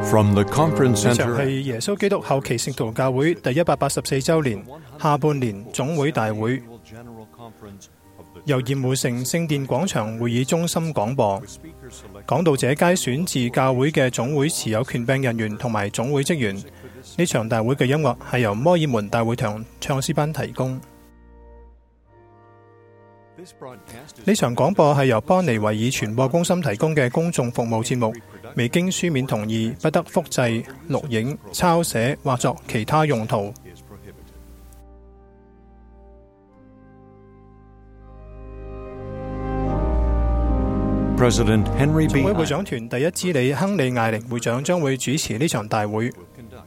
From the Conference 呢場 Center 係耶穌基督後期聖徒教會第184週年下半年總會大會，由鹽湖城聖殿廣場會議中心廣播。講道者皆選自教會嘅總會持有權柄人員同埋總會職員。呢場大會嘅音樂係由摩爾門大會堂唱詩班提供。呢場廣播係由邦尼維爾傳播中心提供嘅公眾服務節目，未經書面同意，不得複製、錄影、抄寫或作其他用途。 President Henry 總 B. 會會長團第一支理亨利艾力會長將會主持呢場大會。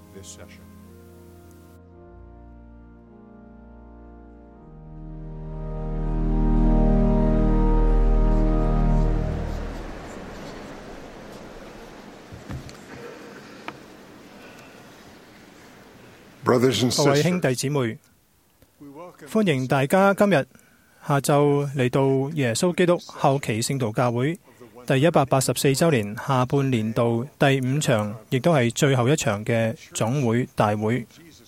各位兄弟姊妹，歡迎大家今日下晝嚟到耶穌基督後期聖徒教會第184週年下半年度第5場，亦都係最後一場嘅總會大會。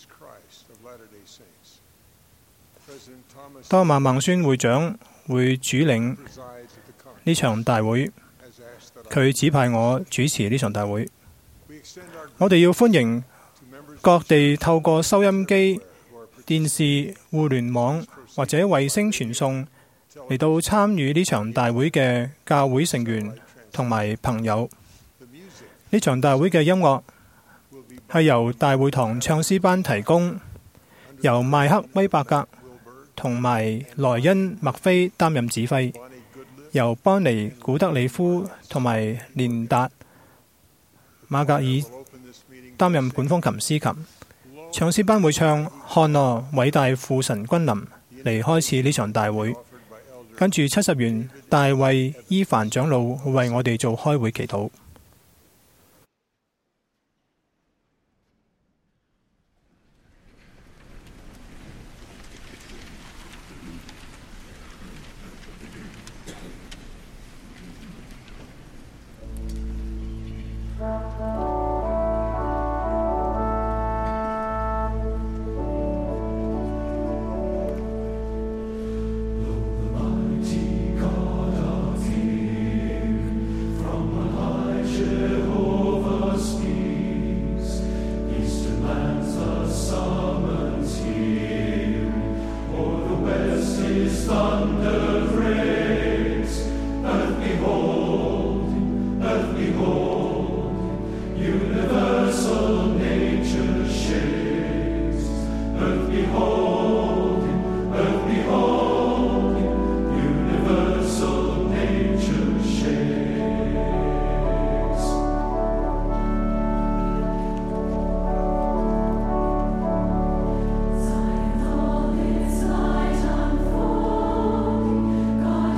多馬孟孫會長會主領呢場大會，佢指派我主持呢場大會。我哋要歡迎各地透過收音機、電視、互聯網或者衛星傳送嚟到參與呢場大會嘅教會成員同埋朋友。呢場大會嘅音樂係由大會堂唱詩班提供，由邁克威伯格同埋萊恩麥菲擔任指揮，由邦尼古德里夫同埋連達馬格爾擔任管風琴、司琴。唱詩班會唱《看啊，偉大父神君臨》嚟開始呢場大會，跟住70元大衛伊凡長老會為我哋做開會祈禱。 God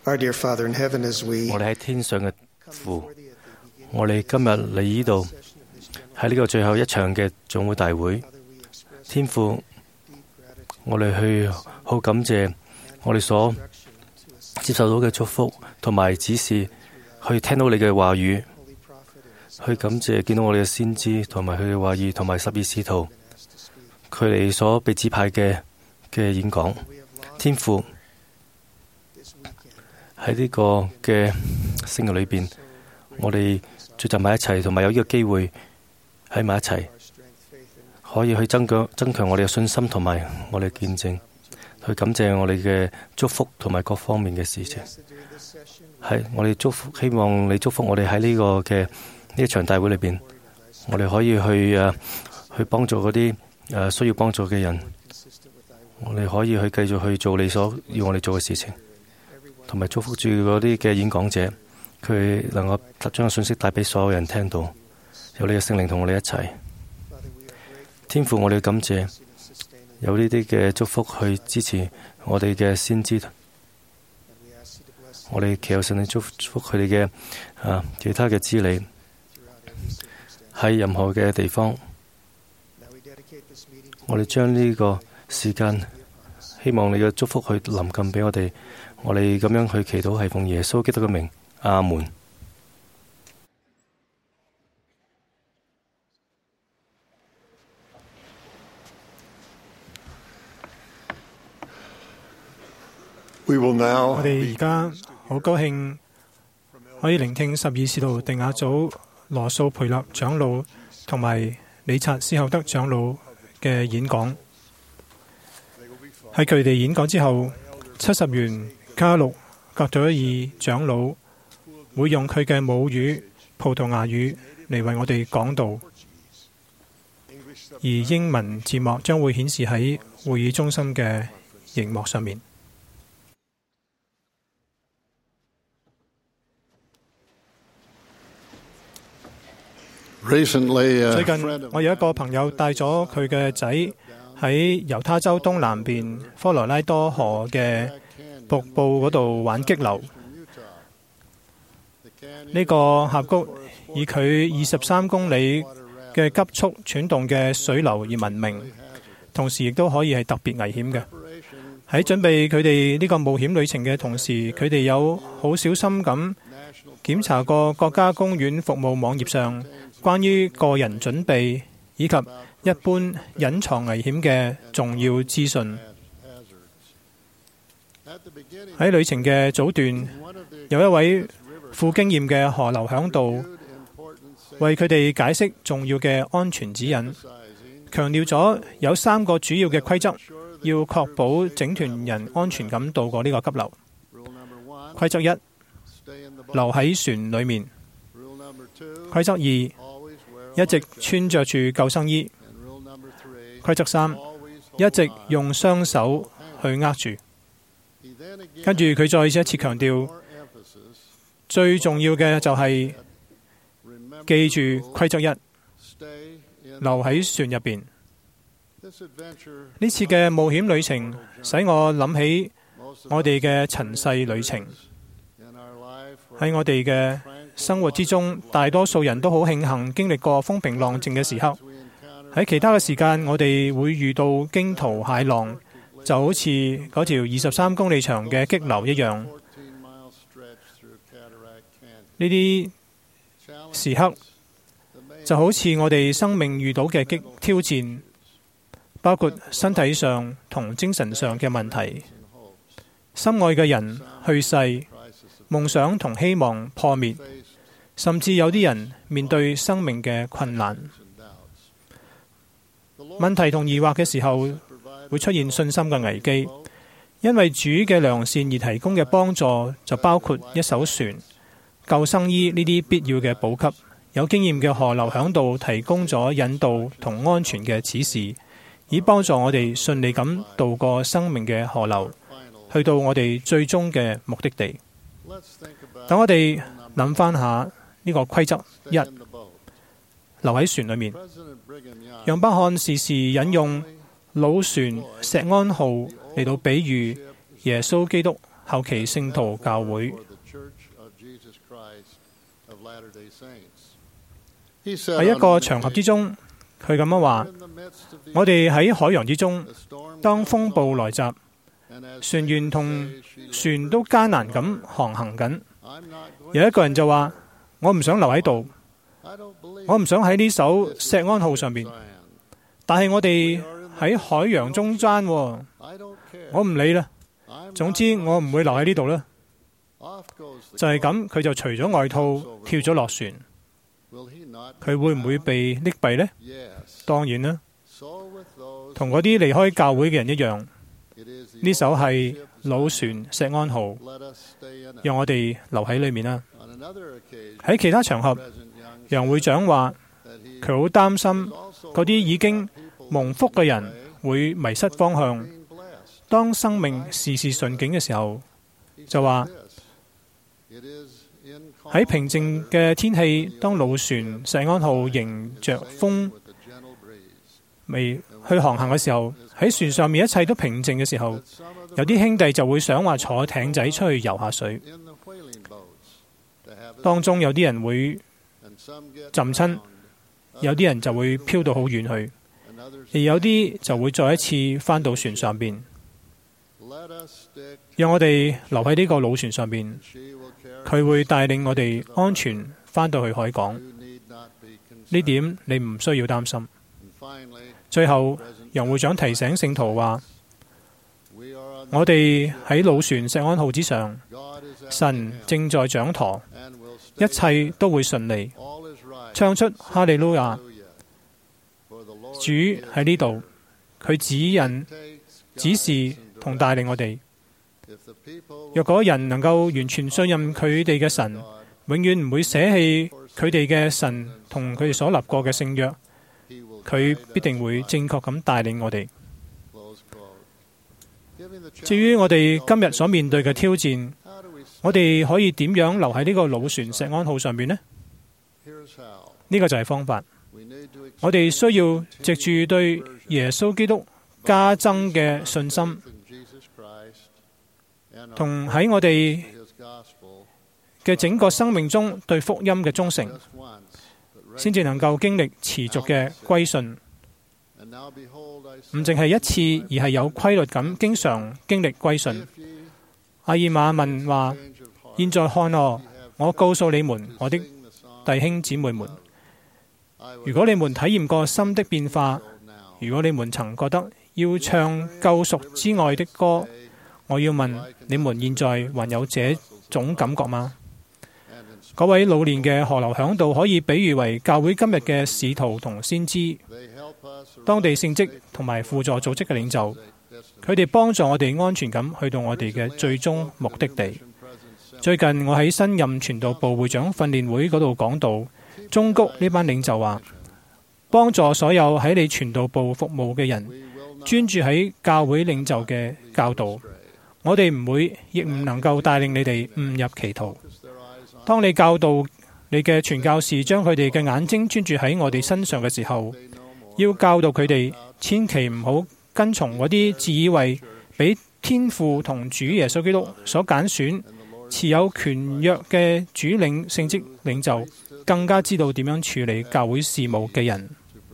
Our dear Father in heaven, as 我 we 哋喺天上嘅父，我哋今日嚟呢度喺呢個最後一場嘅總會大會，天父，我哋去好感謝我哋所接受到嘅祝福同埋指示，去聽到你嘅話語，去感謝見到我哋嘅先知同埋佢嘅話語，同埋12使徒佢哋所被指派嘅演講。天父，喺呢個嘅聖日裏邊，我哋聚集埋一齊，同埋有呢個機會喺埋一齊，可以去增強我哋嘅信心同埋我哋嘅見證，去感謝我哋嘅祝福同埋各方面嘅事情。係我哋祝福，希望你祝福我哋喺呢個嘅呢一場大會裏邊，我哋可以去幫助嗰啲需要幫助嘅人，我哋可以去繼續去做你所要我哋做嘅事情，同埋祝福住嗰啲嘅演講者，佢能夠將個信息帶俾所有人聽到，有你嘅聖靈同我哋一齊。天父，我哋感謝有呢啲嘅祝福去支持我哋嘅先知，我哋祈求神你祝福佢哋嘅其他嘅知理喺任何嘅地方。我哋將呢個時間，希望你嘅祝福去臨近俾我哋，我哋咁樣去祈禱係奉耶穌基督嘅名，阿門。 我哋而家好高興可以聆聽12使徒定亞祖羅素培勒長老同埋理察斯厚德長老嘅演講。喺佢哋演講之後，70元加祿格朵爾長老會用佢嘅母語葡萄牙語嚟為我哋講道，而英文字幕將會顯示喺會議中心嘅熒幕上面。最近我有一個朋友帶咗佢嘅仔喺猶他州東南邊科羅拉多河嘅瀑布嗰度玩激流。呢個峽谷以佢23公里嘅急速轉動嘅水流而聞名，同時亦都可以係特別危險嘅。喺準備佢哋呢個冒險旅程嘅同時，佢哋有好小心咁檢查過國家公園服務網頁上關於個人準備以及一般隱藏危險嘅重要資訊。喺旅程嘅早段，有一位富經驗嘅河流響度為佢哋解釋重要嘅安全指引，強調咗有3個主要嘅規則，要確保整團人安全咁渡過呢個急流。規則1，留喺船裏面。規則2，一直穿着住救生衣。規則3，一直用雙手去握住。跟住佢再一次強調，最重要嘅就係記住規則1，留喺船入邊。呢次嘅冒險旅程使我諗起我哋嘅塵世旅程。喺我哋嘅生活之中，大多數人都好慶幸經歷過風平浪靜嘅時刻。喺其他嘅時間，我哋會遇到驚濤駭浪，就好似嗰條23公里長嘅激流一樣。呢啲時刻就好似我哋生命遇到嘅挑戰，包括身體上同精神上嘅問題，心愛嘅人去世，夢想同希望破滅，甚至有啲人面對生命嘅困難。問題同疑惑嘅時候，會出現信心嘅危機，因為主嘅良善而提供嘅幫助就包括一艘船、救生衣呢啲必要嘅補給。有經驗嘅河流響度提供咗引導同安全嘅指示，以幫助我哋順利咁渡過生命嘅河流，去到我哋最終嘅目的地。等我哋諗翻下呢個規則1，留喺船裏面。楊百翰時時引用老船石安號嚟到比喻耶穌基督後期聖徒教會。喺一個場合之中，佢咁樣話：我哋喺海洋之中，當風暴來襲，船員同船都艱難咁航行緊。有一個人就話：我唔想留喺度，我唔想喺呢艘錫安號上面，但係我哋喺海洋中間喎，我唔理啦。總之我唔會留喺呢度啦。就係咁，佢就除咗外套跳咗落船。佢會唔會被溺斃呢？當然啦，同嗰啲離開教會嘅人一樣。呢艘係老船錫安號，讓我哋留喺裏面啦。喺其他場合，楊會長話佢好擔心嗰啲已經蒙福嘅人會迷失方向。當生命事事順境嘅時候，就話喺平靜嘅天氣，當老船錫安號迎着風未去航行嘅時候，喺船上面一切都平靜嘅時候，有啲兄弟就會想話坐艇仔出去游下水。當中有啲人會浸親，有啲人就會飄到好遠去，而有啲就會再一次返到船上邊。讓我哋留喺呢個老船上邊，佢會帶領我哋安全返到去海港。呢點你唔需要擔心。最後，楊會長提醒聖徒話：我哋喺老船錫安號之上，神正在掌舵，一切都會順利。唱出哈利路亞！主喺呢度，佢指引、指示同帶領我哋。若果人能夠完全信任佢哋嘅神，永遠唔會捨棄佢哋嘅神同佢哋所立過嘅聖約，佢必定會正確咁帶領我哋。至於我哋今日所面對嘅挑戰，我哋可以點樣留喺呢個老船錫安號上面呢？呢個就係方法。我哋需要藉住對耶穌基督加增嘅信心，同喺我哋嘅整個生命中對福音嘅忠誠，先至能夠經歷持續嘅歸順。唔淨係一次，而係有規律咁經常經歷歸順。阿爾瑪問話：現在看我告訴你們，我的弟兄姊妹們，如果你們體驗過心的變化，如果你們曾覺得要唱救贖之外的歌，我要問你們現在還有這種感覺嗎？嗰位老年嘅河流響度可以比喻為教會今日嘅使徒同先知，當地聖職同埋輔助組織嘅領袖，佢哋幫助我哋安全咁去到我哋嘅最終目的地。最近我喺新任傳道部會長訓練會嗰度講道，忠谷呢班領袖話，幫助所有喺你傳道部服務嘅人，專注喺教會領袖嘅教導。我哋唔會，亦唔能夠帶領你哋誤入歧途。當你教導你嘅傳教士將佢哋嘅眼睛專注喺我哋身上嘅時候，要教導佢哋千祈唔好跟從嗰啲自以為俾天父同主耶穌基督所揀選、持有權約嘅主領聖職領袖，更加知道點樣處理教會事務嘅人。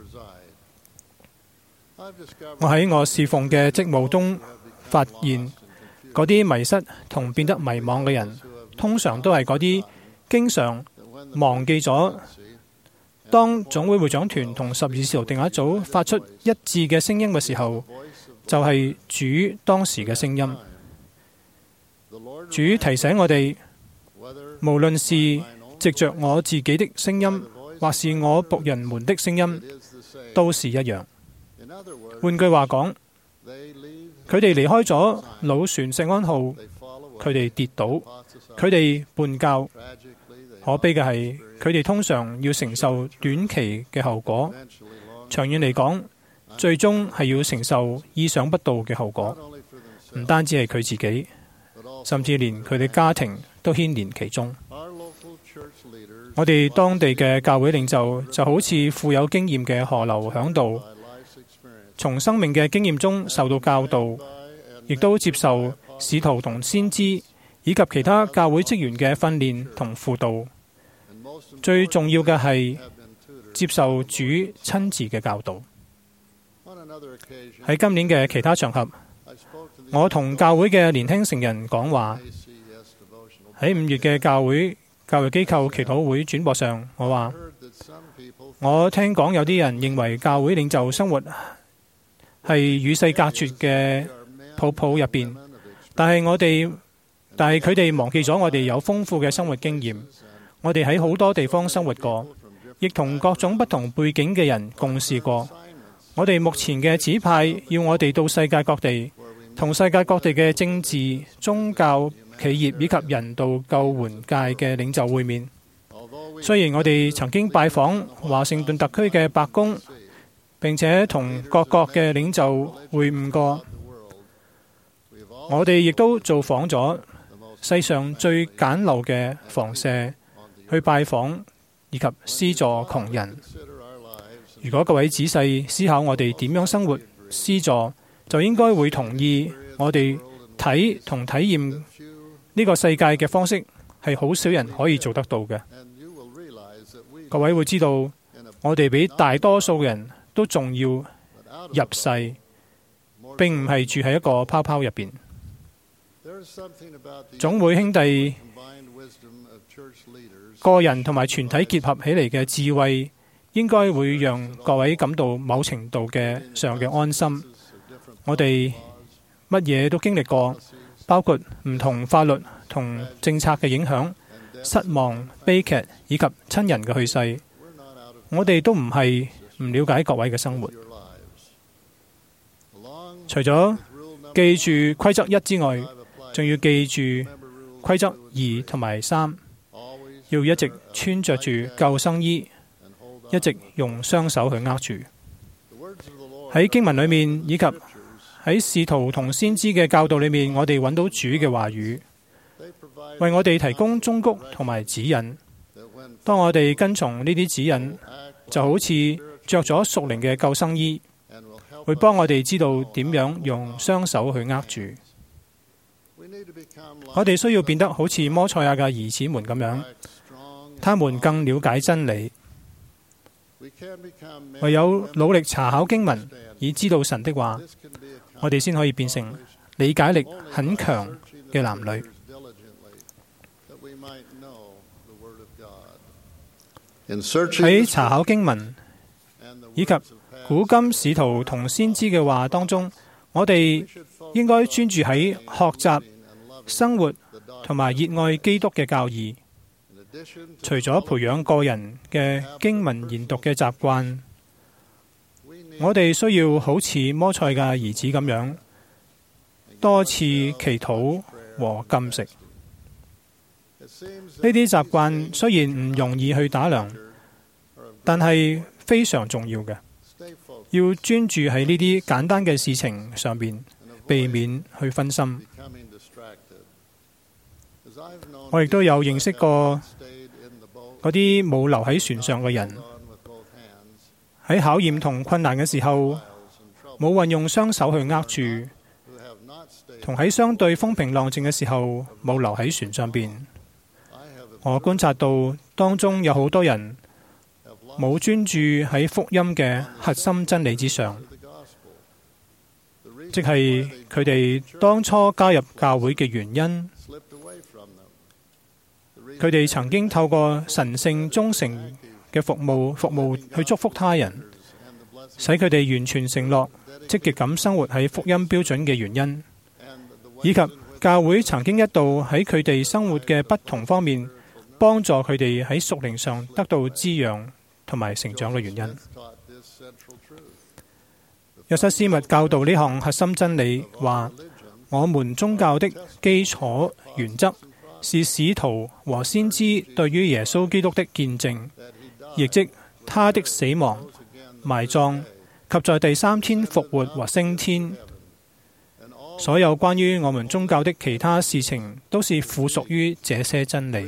我喺我侍奉嘅職務中發現，嗰啲迷失同變得迷惘嘅人，通常都係嗰啲經常忘記咗，當總會會長團同12使徒定額組發出一致嘅聲音嘅時候，就係主當時嘅聲音。主提醒我哋，無論是藉着我自己的聲音，或是我僕人們的聲音，都是一樣。換句話講，佢哋離開咗老船錫安號，佢哋跌倒，佢哋叛教。可悲嘅係，佢哋通常要承受短期嘅後果，長遠嚟講，最終係要承受意想不到嘅後果。唔單止係佢自己，甚至連佢哋家庭都牽連其中。我哋當地嘅教會領袖就好似富有經驗嘅河流響度，從生命嘅經驗中受到教導，亦都接受使徒同先知以及其他教會職員嘅訓練同輔導。最重要嘅係接受主親自嘅教導。喺今年嘅其他場合，我同教會嘅年輕成人講話。喺5月嘅教育機構祈禱會轉播上，我話：我聽講有啲人認為教會領袖生活係與世隔絕嘅泡泡入邊，但係佢哋忘記咗我哋有豐富嘅生活經驗。我哋喺好多地方生活過，亦同各種不同背景嘅人共事過。我哋目前嘅指派要我哋到世界各地，同世界各地嘅政治、宗教、企業以及人道救援界嘅領袖會面。雖然我哋曾經拜訪華盛頓特區嘅白宮，並且同各國嘅領袖會晤過，我哋亦都造訪咗世上最簡陋嘅房舍，去拜訪以及施助窮人。如果各位仔細思考我哋點樣生活施助，就應該會同意我哋睇同體驗呢個世界嘅方式係好少人可以做得到嘅。各位會知道，我哋比大多數人都仲要入世，並唔係住喺一個泡泡入邊。總會兄弟個人同埋全體結合起嚟嘅智慧，應該會讓各位感到某程度上嘅安心。我哋乜嘢都經歷過，包括唔同法律同政策嘅影響、失望、悲劇以及親人嘅去世。我哋都唔係唔了解各位嘅生活。除咗記住規則1之外，仲要記住規則2同埋3，要一直穿着住救生衣，一直用雙手去握住。喺經文裏面以及喺使徒同先知嘅教導裏面，我哋揾到主嘅話語，為我哋提供忠告同埋指引。當我哋跟從呢啲指引，就好似着咗屬靈嘅救生衣，會幫我哋知道點樣用雙手去握住。我哋需要變得好似摩賽亞嘅兒子們咁樣，他們更了解真理。唯有努力查考經文，以知道神的話，我哋先可以變成理解力很強嘅男女。喺查考經文以及古今使徒同先知嘅話當中，我哋應該專注喺學習、生活同埋熱愛基督嘅教義。除咗培養個人嘅經文研讀嘅習慣，我哋需要好似摩賽嘅兒子咁樣，多次祈禱和禁食。呢啲習慣雖然唔容易去打量，但係非常重要嘅。要專注喺呢啲簡單嘅事情上邊，避免去分心。我亦都有認識過嗰啲冇留喺船上嘅人，喺考驗同困難嘅時候，冇運用雙手去握住，同喺相對風平浪靜嘅時候冇留喺船上邊。我觀察到當中有好多人冇專注喺福音嘅核心真理之上，即係佢哋當初加入教會嘅原因。佢哋曾經透過神聖忠誠嘅服務去祝福他人，使佢哋完全承諾積極咁生活喺福音標準嘅原因，以及教會曾經一度喺佢哋生活嘅不同方面幫助佢哋喺屬靈上得到滋養同埋成長嘅原因。約瑟斯密教導呢項核心真理話，我們宗教的基礎原則是使徒和先知對於耶穌基督的見證，亦即他的死亡、埋葬及在第3天復活和升天。所有關於我們宗教的其他事情，都是附屬於這些真理。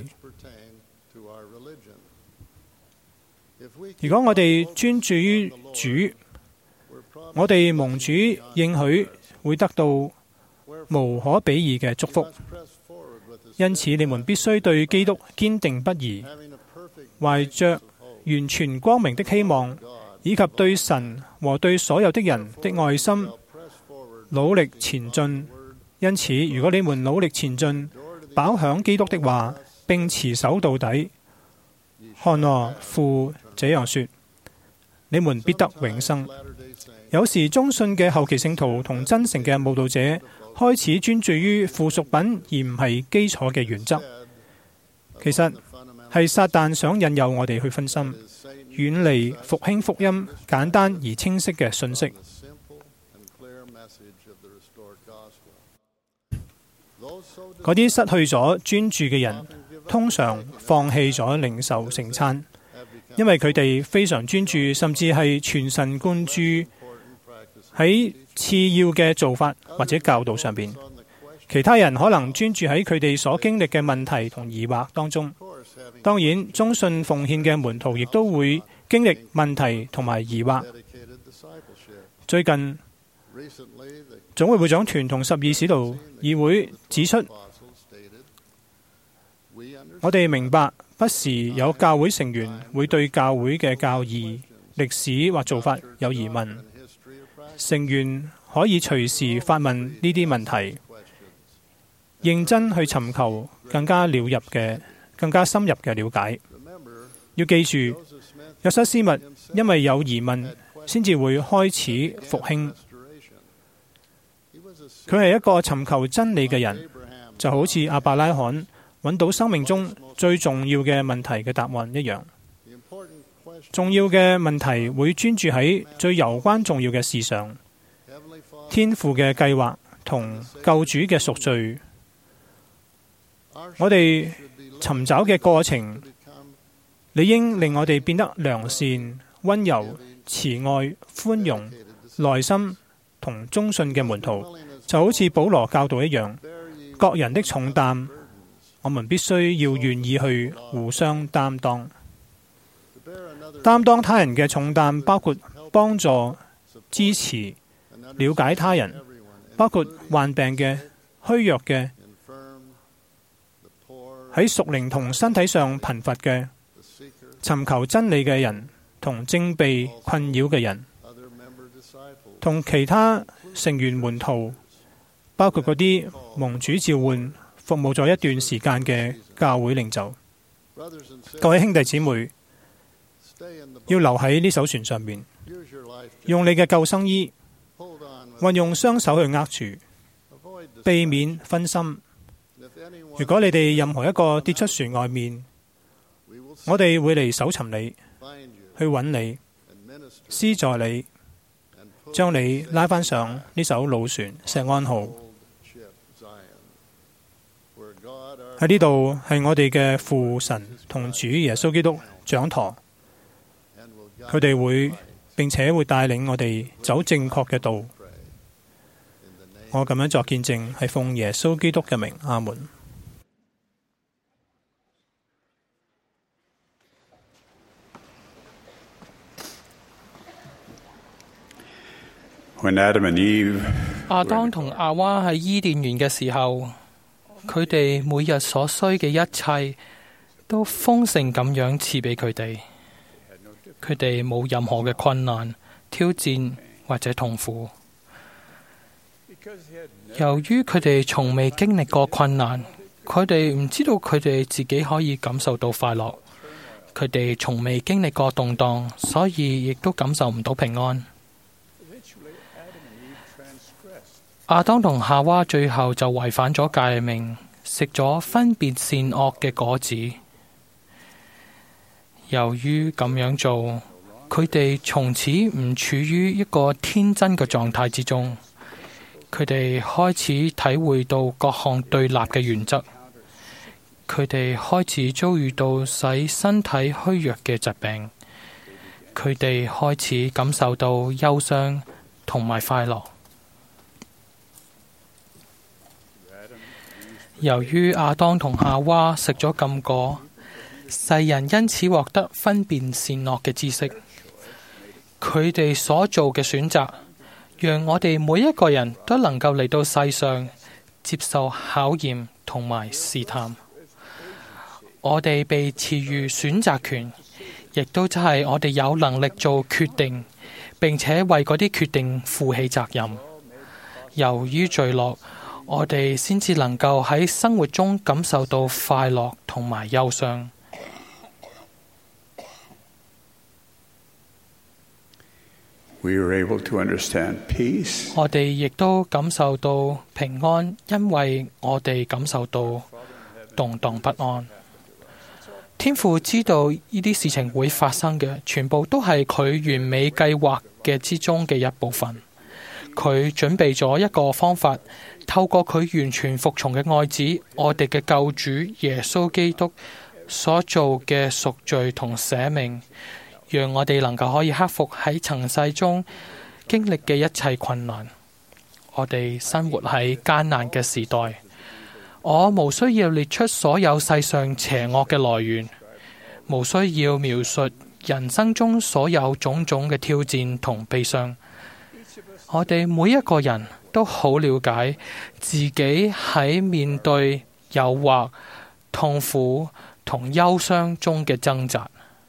如果我哋專注於主，我哋蒙主應許會得到無可比擬嘅祝福。因此，你們必須對基督堅定不移，懷着完全光明的希望，以及對神和對所有的人的愛心，努力前進。因此，如果你們努力前進，飽享基督的話，並持守到底，看啊，父這樣說，你們必得永生。有時忠信嘅後期聖徒同真誠嘅慕道者開始專注於附屬品，而唔係基礎嘅原則。其實係撒旦想引誘我哋去分心，遠離復興福音簡單而清晰嘅信息。嗰啲失去咗專注嘅人，通常放棄咗領受聖餐，因為佢哋非常專注，甚至係全神貫注喺次要嘅做法或者教導上邊。其他人可能專注喺佢哋所經歷嘅問題同疑惑當中。當然，忠信奉獻嘅門徒亦都會經歷問題同埋疑惑。最近，總會會長團同12使徒議會指出，我哋明白不時有教會成員會對教會嘅教義、歷史或做法有疑問。成員可以隨時發問呢啲問題，認真去尋求更加深入嘅了解。要記住，約瑟斯密因為有疑問，先至會開始復興。佢係一個尋求真理嘅人，就好似亞伯拉罕揾到生命中最重要嘅問題嘅答案一樣。重要嘅問題會專注喺最攸關重要嘅事上，天父嘅計劃同救主嘅贖罪。我哋尋找嘅過程，理應令我哋變得良善、温柔、慈愛、寬容、耐心同忠信嘅門徒，就好似保羅教導一樣。各人的重擔，我們必須要願意去互相擔當。擔當他人嘅重擔，包括幫助、支持、了解他人，包括患病嘅、虛弱嘅、喺屬靈同身體上貧乏嘅、尋求真理嘅人，同正被困擾嘅人，同其他成員門徒，包括嗰啲蒙主召喚、服務咗一段時間嘅教會領袖。各位兄弟姊妹，要留喺呢艘船上面，用你嘅救生衣，運用雙手去握住，避免分心。如果你哋任何一個跌出船外面，我哋會嚟搜尋你，去揾你，施助你，將你拉返上呢艘老船錫安號。喺呢度係我哋嘅父神同主耶穌基督掌舵，佢哋會並且會帶領我哋走正確嘅道。我咁樣作見證，係奉耶穌基督嘅名，阿門。 亞當同夏娃喺伊甸園嘅時候，佢哋每日所需嘅一切都豐盛咁樣賜俾佢哋。佢哋冇任何嘅困難、挑戰或者痛苦。由於佢哋從未經歷過困難，佢哋唔知道佢哋自己可以感受到快樂。佢哋從未經歷過動盪，所以亦都感受唔到平安。亞當同夏娃最後就違反咗誡命，食咗分別善惡嘅果子。由於咁樣做，佢哋從此唔處於一個天真嘅狀態之中。佢哋開始體會到各項對立嘅原則。佢哋開始遭遇到使身體虛弱嘅疾病。佢哋開始感受到憂傷同埋快樂。由於亞當同夏娃食咗禁果，世人因此獲得分辨善惡嘅知識。佢哋所做嘅選擇， 讓我哋每一個人都能夠嚟到世上接受考驗同埋試探。我哋被賜予選擇權，亦都即係我哋有能力做決定，並且為嗰啲決定負起責任。由於墜落，我哋先至能夠喺生活中感受到快樂同埋憂傷。我哋亦都感受到平安，因為我哋感受到動盪不安。天父知道呢啲事情會發生嘅，全部都係佢完美計劃嘅之中嘅一部分。佢準備咗一個方法，透過佢完全服從嘅愛子，我哋嘅救主耶穌基督所做嘅贖罪同捨命，讓我哋能夠可以克服喺塵世中經歷嘅一切困難。我哋生活喺艱難嘅時代，我無需要列出所有世上邪惡嘅來源，無需要描述人生中所有種種嘅挑戰同悲傷。我哋每一個人都好了解自己喺面對誘惑、痛苦同憂傷中嘅掙扎。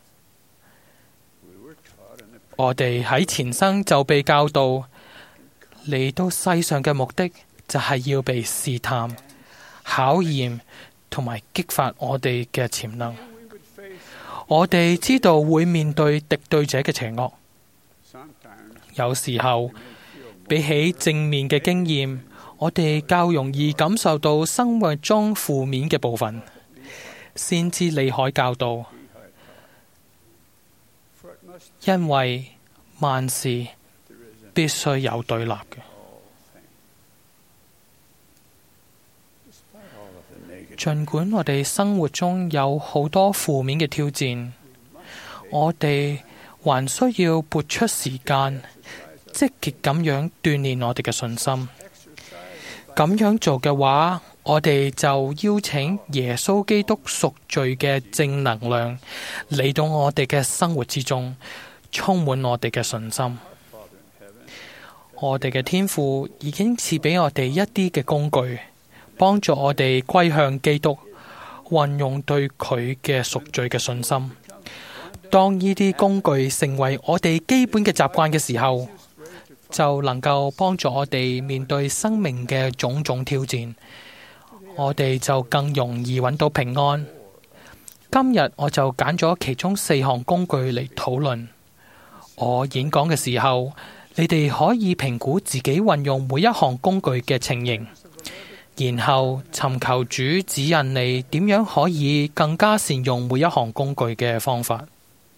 我哋喺前生就被教導，嚟到世上嘅目的就係要被試探、考驗同埋激發我哋嘅潛能。我哋知道會面對敵對者嘅邪惡，有時候比起正面嘅經驗，我哋較容易感受到生活中負面嘅部分。先知利海教導，因為萬事必須有對立嘅。儘管我哋生活中有好多負面嘅挑戰，我哋還需要撥出時間，積極咁樣鍛煉我哋嘅信心。咁樣做嘅話，我哋就邀請耶穌基督贖罪嘅正能量嚟到我哋嘅生活之中，充滿我哋嘅信心。我哋嘅天父已經賜俾我哋一啲嘅工具，幫助我哋歸向基督，運用對佢嘅贖罪嘅信心。當呢啲工具成為我哋基本嘅習慣嘅時候，就能夠幫助我哋面對生命嘅種種挑戰，我哋就更容易揾到平安。今日我就揀咗其中4項工具嚟討論。我演講嘅時候，你哋可以評估自己運用每一項工具嘅情形，然後尋求主指引你點樣可以更加善用每一項工具嘅方法。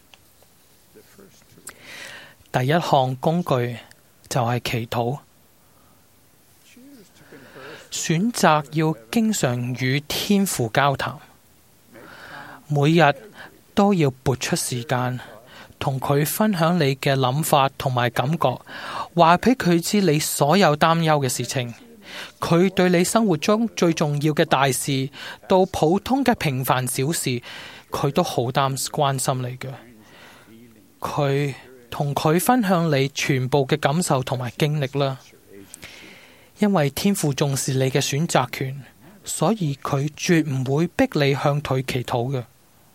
第一項工具就係祈禱，選擇要經常與天父交談，每日都要撥出時間同佢分享你嘅諗法同埋感覺，話俾佢知你所有擔憂嘅事情。佢對你生活中最重要嘅大事到普通嘅平凡小事，佢都好關心你嘅。佢同佢分享你全部嘅感受同埋經歷啦。因為天父重視你嘅選擇權，所以佢絕唔會逼你向佢祈禱嘅。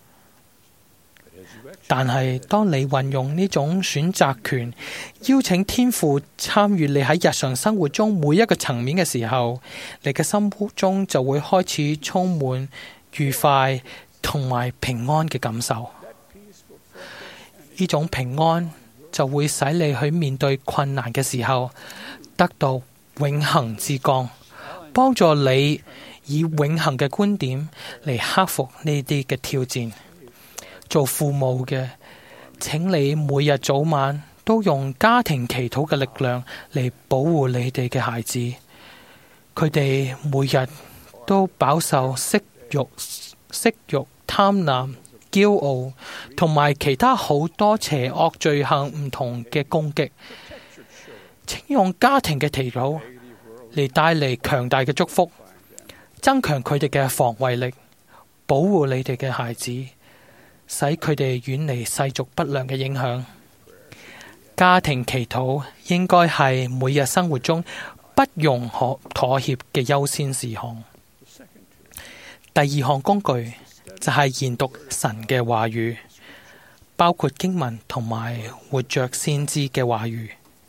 但係當你運用呢種選擇權，邀請天父參與你喺日常生活中每一個層面嘅時候，你嘅心中就會開始充滿愉快同埋平安嘅感受。呢種平安就會使你去面對困難嘅時候得到永恆之光，幫助你以永恆嘅觀點嚟克服呢啲嘅挑戰。做父母嘅，請你每日早晚都用家庭祈禱嘅力量嚟保護你哋嘅孩子。佢哋每日都飽受色欲、貪婪、驕傲同埋其他好多邪惡罪行唔同嘅攻擊。請用家庭嘅祈禱嚟帶嚟強大嘅祝福，增強佢哋嘅防衛力，保護你哋嘅孩子，使佢哋遠離世俗不良嘅影響。 家庭祈禱應該係每日生活中不容可妥協嘅優先事項。第二項工具就係研讀神嘅話語，包括經文同埋活着先知嘅話語。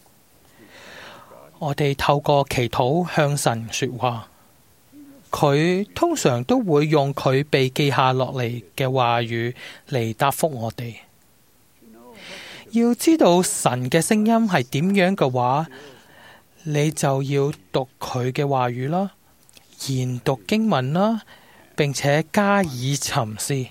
我哋透過祈禱向神說話，佢通常都會用佢被記下落嚟嘅話語嚟答覆我哋。要知道神嘅聲音係點樣嘅話，你就要讀佢嘅話語啦，研讀經文啦，並且加以沉思。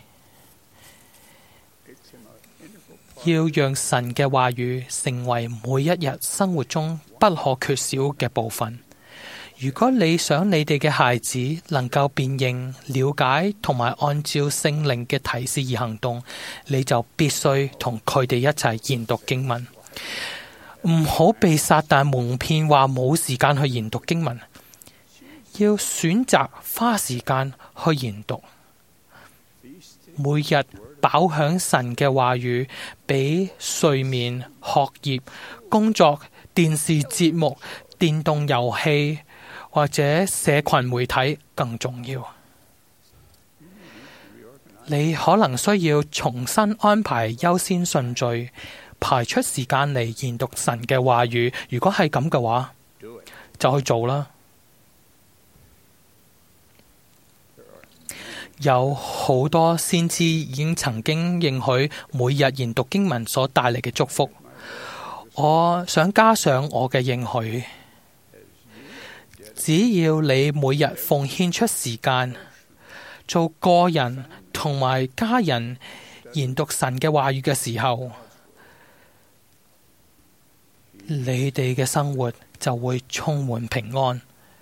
要讓神嘅話語成為每一日生活中不可缺少嘅部分。如果你想你哋嘅孩子能夠辨認、了解同埋按照聖靈嘅提示而行動，你就必須同佢哋一齊研讀經文。唔好被撒旦蒙騙話冇時間去研讀經文，要選擇花時間去研讀。每日飽享神嘅話語，比睡眠、學業、工作、電視節目、電動遊戲或者社群媒體更重要。你可能需要重新安排優先順序，排出時間嚟研讀神嘅話語。如果係咁嘅話，就去做啦。有好多先知已經曾經應許每日研讀經文所帶嚟嘅祝福。我想加上我嘅應許，只要你每日奉獻出時間，做個人同埋家人研讀神嘅話語嘅時候，你哋嘅生活就會充滿平安。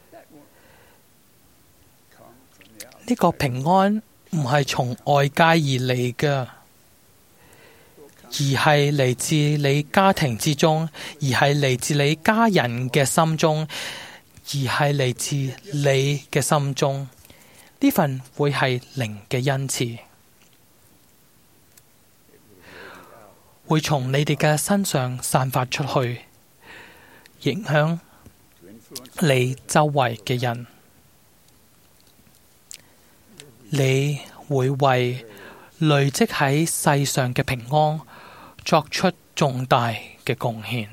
呢個平安唔係從外界而嚟嘅，而係嚟自你家庭之中，而係嚟自你家人嘅心中，而係嚟自你嘅心中。呢份會係靈嘅恩賜，會從你哋嘅身上散發出去，影響你周圍嘅人。你會為累積喺世上嘅平安作出重大嘅貢獻。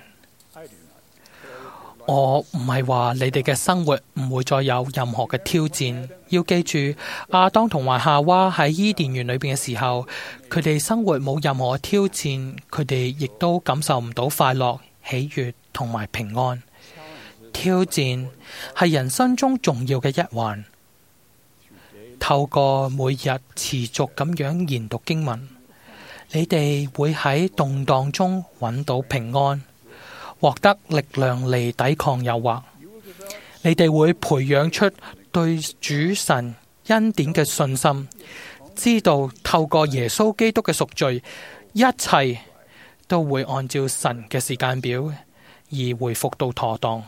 我唔係話你哋嘅生活唔會再有任何嘅挑戰。要記住，亞當同埋夏娃喺伊甸園裏邊嘅時候，佢哋生活冇任何嘅挑戰，佢哋亦都感受唔到快樂、喜悅同埋平安。挑戰係人生中重要嘅一環。透過每日持續咁樣研讀經文，你哋會喺動盪中揾到平安，獲得力量嚟抵抗誘惑。你哋會培養出對主神恩典嘅信心，知道透過耶穌基督嘅贖罪，一切都會按照神嘅時間表而回復到妥當。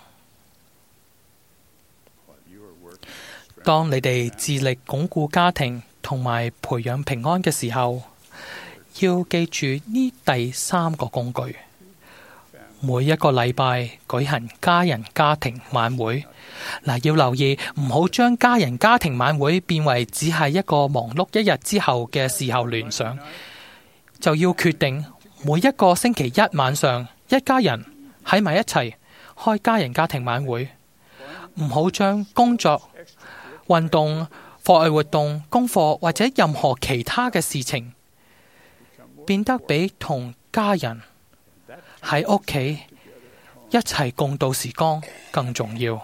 當你哋致力鞏固家庭同埋培養平安嘅時候，要記住呢第三個工具。每一個禮拜舉行家人家庭晚會。要留意，唔好將家人家庭晚會變為只係一個忙碌一日之後嘅事後聯想。就要決定每一個星期一晚上，一家人喺埋一齊開家人家庭晚會。唔好將工作、運動、課外活動、功課或者任何其他嘅事情變得比同家人喺屋企一齊共度時光更重要。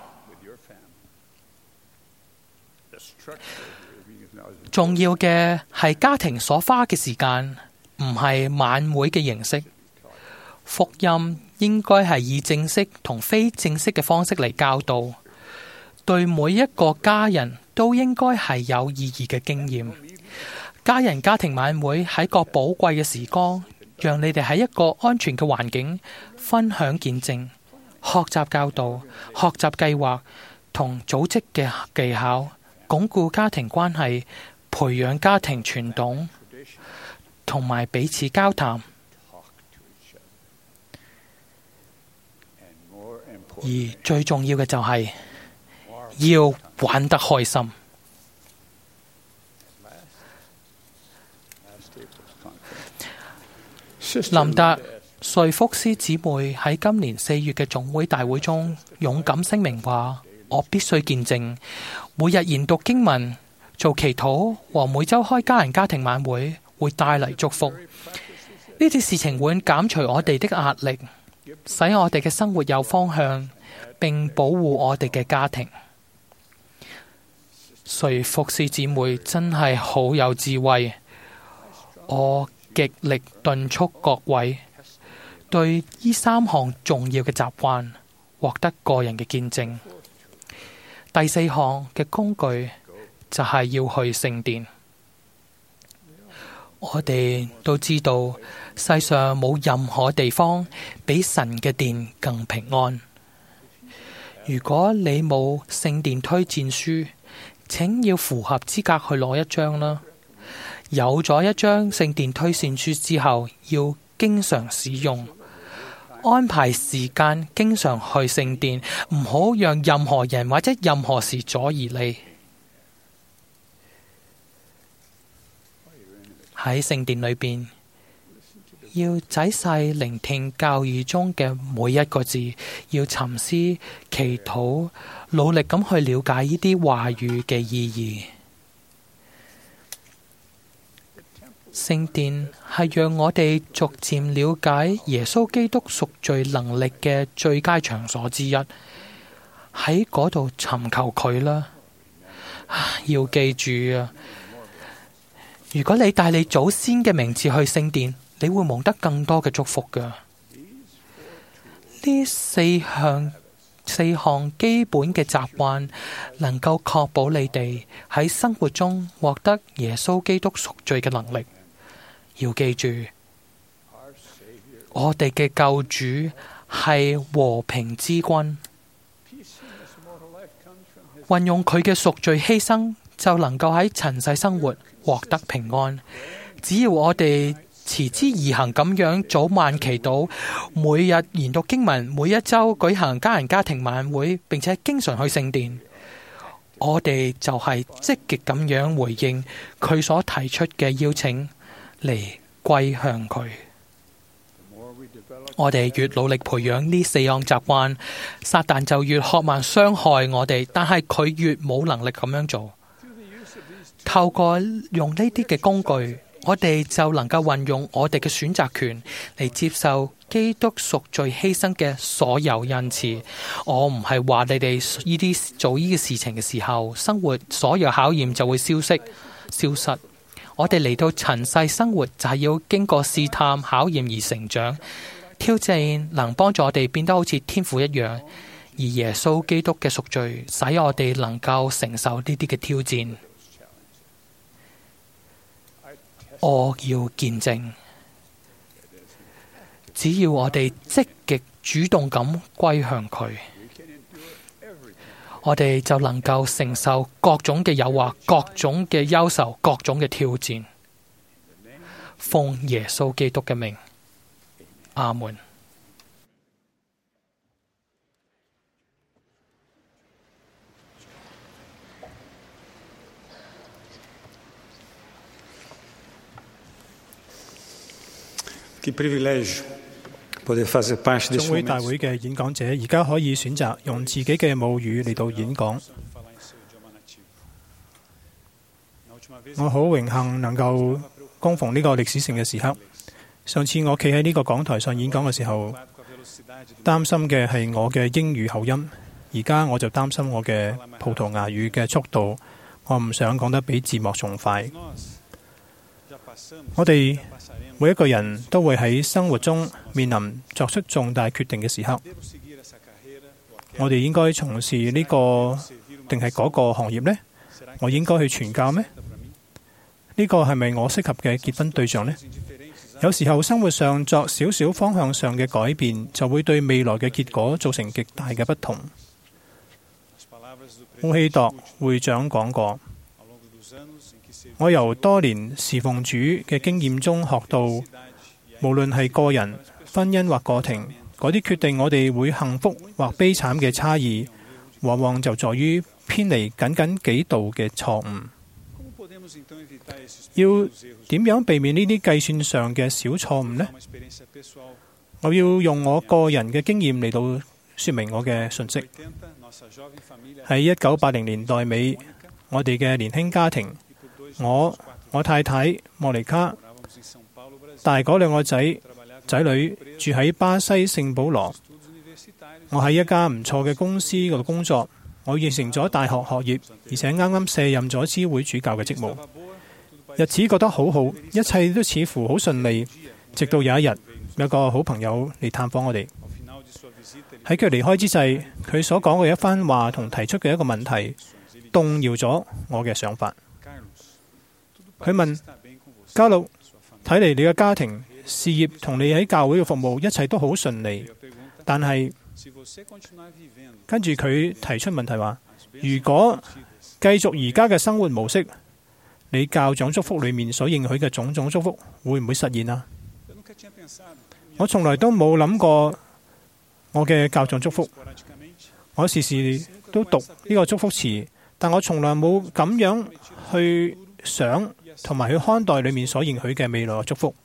重要嘅係家庭所花嘅時間，唔係晚會嘅形式。福音應該係以正式同非正式嘅方式嚟教導。對每一個家人都應該係有意義嘅經驗。家人家庭晚會係個寶貴嘅時光，讓你哋喺一個安全嘅環境分享見證、學習教導、學習計劃同組織嘅技巧，鞏固家庭關係，培養家庭傳統，同埋彼此交談。 而最重要嘅就係要玩得開心。林達瑞福斯姊妹喺今年4月嘅總會大會中勇敢聲明話：我必須見證，每日研讀經文、做祈禱和每週開家人家庭晚會會帶嚟祝福。呢啲事情會減除我哋的壓力，使我哋嘅生活有方向，並保護我哋嘅家庭。瑞福斯姊妹真係好有智慧，我極力敦促各位對呢3項重要嘅習慣獲得個人嘅見證。第4項嘅工具就係要去聖殿。我哋都知道世上冇任何地方比神嘅殿更平安。如果你冇聖殿推薦書，請要符合資格去攞一張啦。有咗一張聖殿推薦書之後，要經常使用，安排時間，經常去聖殿，唔好讓任何人或者任何事阻礙你。喺聖殿裏邊，要仔細聆聽教義中嘅每一個字，要沉思、祈禱，努力咁去了解呢啲話語嘅意義。聖殿係讓我哋逐漸了解耶穌基督贖罪能力嘅最佳場所之一，喺嗰度尋求佢啦。要記住啊，如果你帶你祖先嘅名字去聖殿，你會蒙得更多嘅祝福㗎。呢四項基本嘅習慣，能夠確保你哋喺生活中獲得耶穌基督贖罪嘅能力。要記住，我哋嘅救主係和平之君，運用佢嘅贖罪犧牲，就能夠喺塵世生活獲得平安。只要我哋持之以恆咁樣早晚祈禱，每日研讀經文，每一周舉行家人家庭晚會，並且經常去聖殿，我哋就係積極咁樣回應佢所提出嘅邀請，嚟歸向佢。我哋越努力培養呢4項習慣，撒旦就越渴望傷害我哋，但係佢越冇能力咁樣做。透過用呢啲嘅工具，我哋就能夠運用我哋嘅選擇權嚟接受基督贖罪犧牲嘅所有恩賜。我唔係話你哋呢啲做呢個事情嘅時候，生活所有考驗就會消失。我哋嚟到塵世生活，就係要經過試探、考驗而成長。挑戰能幫助我哋變得好似天父一樣，而耶穌基督嘅贖罪，使我哋能夠承受呢啲嘅挑戰。我要見證，只要我哋積極主動咁歸向佢，我哋就能夠承受各種嘅誘惑、各種嘅憂愁、各種嘅挑戰。奉耶穌基督嘅名，阿門。 總會大會嘅演講者而家可以選擇用自己嘅母語嚟到演講。我好榮幸能夠供逢呢個歷史性嘅時刻。上次我企喺呢個講台上演講嘅時候，擔心嘅係我嘅英語口音，而家我就擔心我嘅葡萄牙語嘅速度，我唔想講得比字幕仲快。我哋每一個人都會喺生活中面臨作出重大決定嘅時刻，我哋應該從事呢個定係嗰個行業呢？我應該去傳教咩？呢個係咪我適合嘅結婚對象呢？有時候生活上作少少方向上嘅改變，就會對未來嘅結果造成極大嘅不同。烏希鐸會長講過，我由多年侍奉主嘅經驗中學到，無論係個人、婚姻或家庭， 嗰啲決定我哋會幸福或悲慘嘅差異，往往就在於偏離僅僅幾度嘅錯誤。要點樣避免呢啲計算上嘅小錯誤呢？我要用我個人嘅經驗嚟到說明我嘅信息。喺1980年代尾，我哋嘅年輕家庭，我太太莫妮卡，大嗰兩個仔女住喺巴西聖保羅。我喺一家唔錯嘅公司嗰度工作，我完成咗大學學業，而且啱啱卸任咗支會主教嘅職務。日子覺得好好，一切都似乎好順利，直到有一日，有個好朋友嚟探訪我哋。喺佢離開之際，佢所講嘅一番話同提出嘅一個問題，動搖咗我嘅想法。佢問：嘉祿，睇嚟你嘅家庭、事業同你喺教會嘅服務，一切都好順利。但係跟住佢提出問題話：如果繼續而家嘅生活模式，你教長祝福裏面所應許嘅種種祝福，會唔會實現啊？我從來都冇諗過我嘅教長祝福，我時時都讀呢個祝福詞，但我從來冇咁樣去想同埋去看待裏面所應許嘅未來嘅祝福，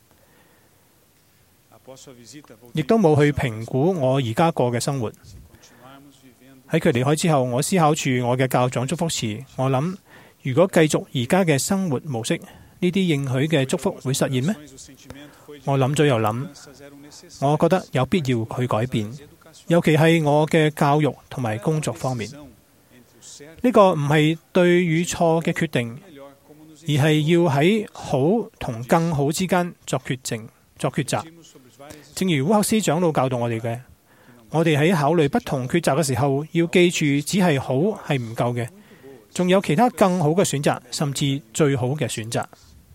亦都冇去評估我而家過嘅生活。喺佢離開之後，我思考住我嘅教長祝福詞，我諗如果繼續而家嘅生活模式，呢啲應許嘅祝福會實現咩？我諗咗又諗，我覺得有必要去改變，尤其係我嘅教育同埋工作方面。呢個唔係對與錯嘅決定，而係要喺好同更好之間作抉擇。正如烏克斯長老教導我哋嘅，我哋喺考慮不同抉擇嘅時候，要記住只係好係唔夠嘅，仲有其他更好嘅選擇，甚至最好嘅選擇。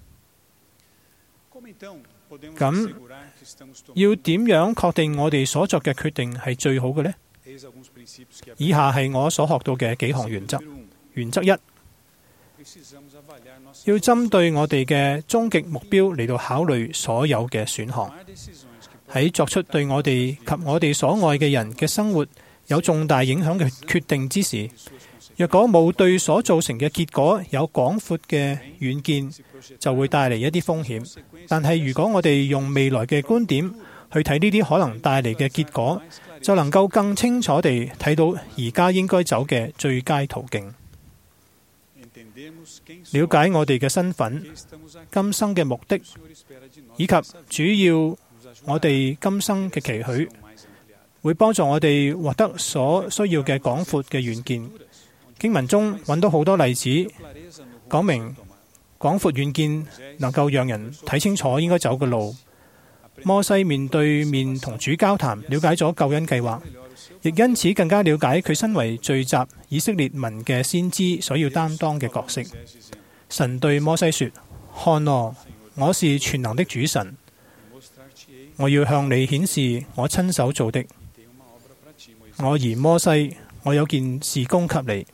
咁要點樣確定我哋所作嘅決定係最好嘅呢？以下係我所學到嘅幾項原則。原則一，要針對我哋嘅終極目標嚟到考慮所有嘅選項。喺作出對我哋及我哋所愛嘅人嘅生活有重大影響嘅決定之時，若果冇對所造成嘅結果有廣闊嘅遠見，就會帶嚟一啲風險。但係如果我哋用未來嘅觀點去睇呢啲可能帶嚟嘅結果，就能夠更清楚地睇到而家應該走嘅最佳途徑。了解我哋嘅身份、今生嘅目的，以及主要我哋今生嘅期許，會幫助我哋獲得所需要嘅廣闊嘅遠見。經文中揾到好多例子，講明廣闊遠見能夠讓人睇清楚應該走嘅路。摩西面對面同主交談，了解咗救恩計劃，亦因此更加了解佢身為聚集以色列民嘅先知所要擔當嘅角色。神對摩西說：看哪，我是全能的主神，我要向你顯示我親手做的。我兒摩西，我有件事供給你。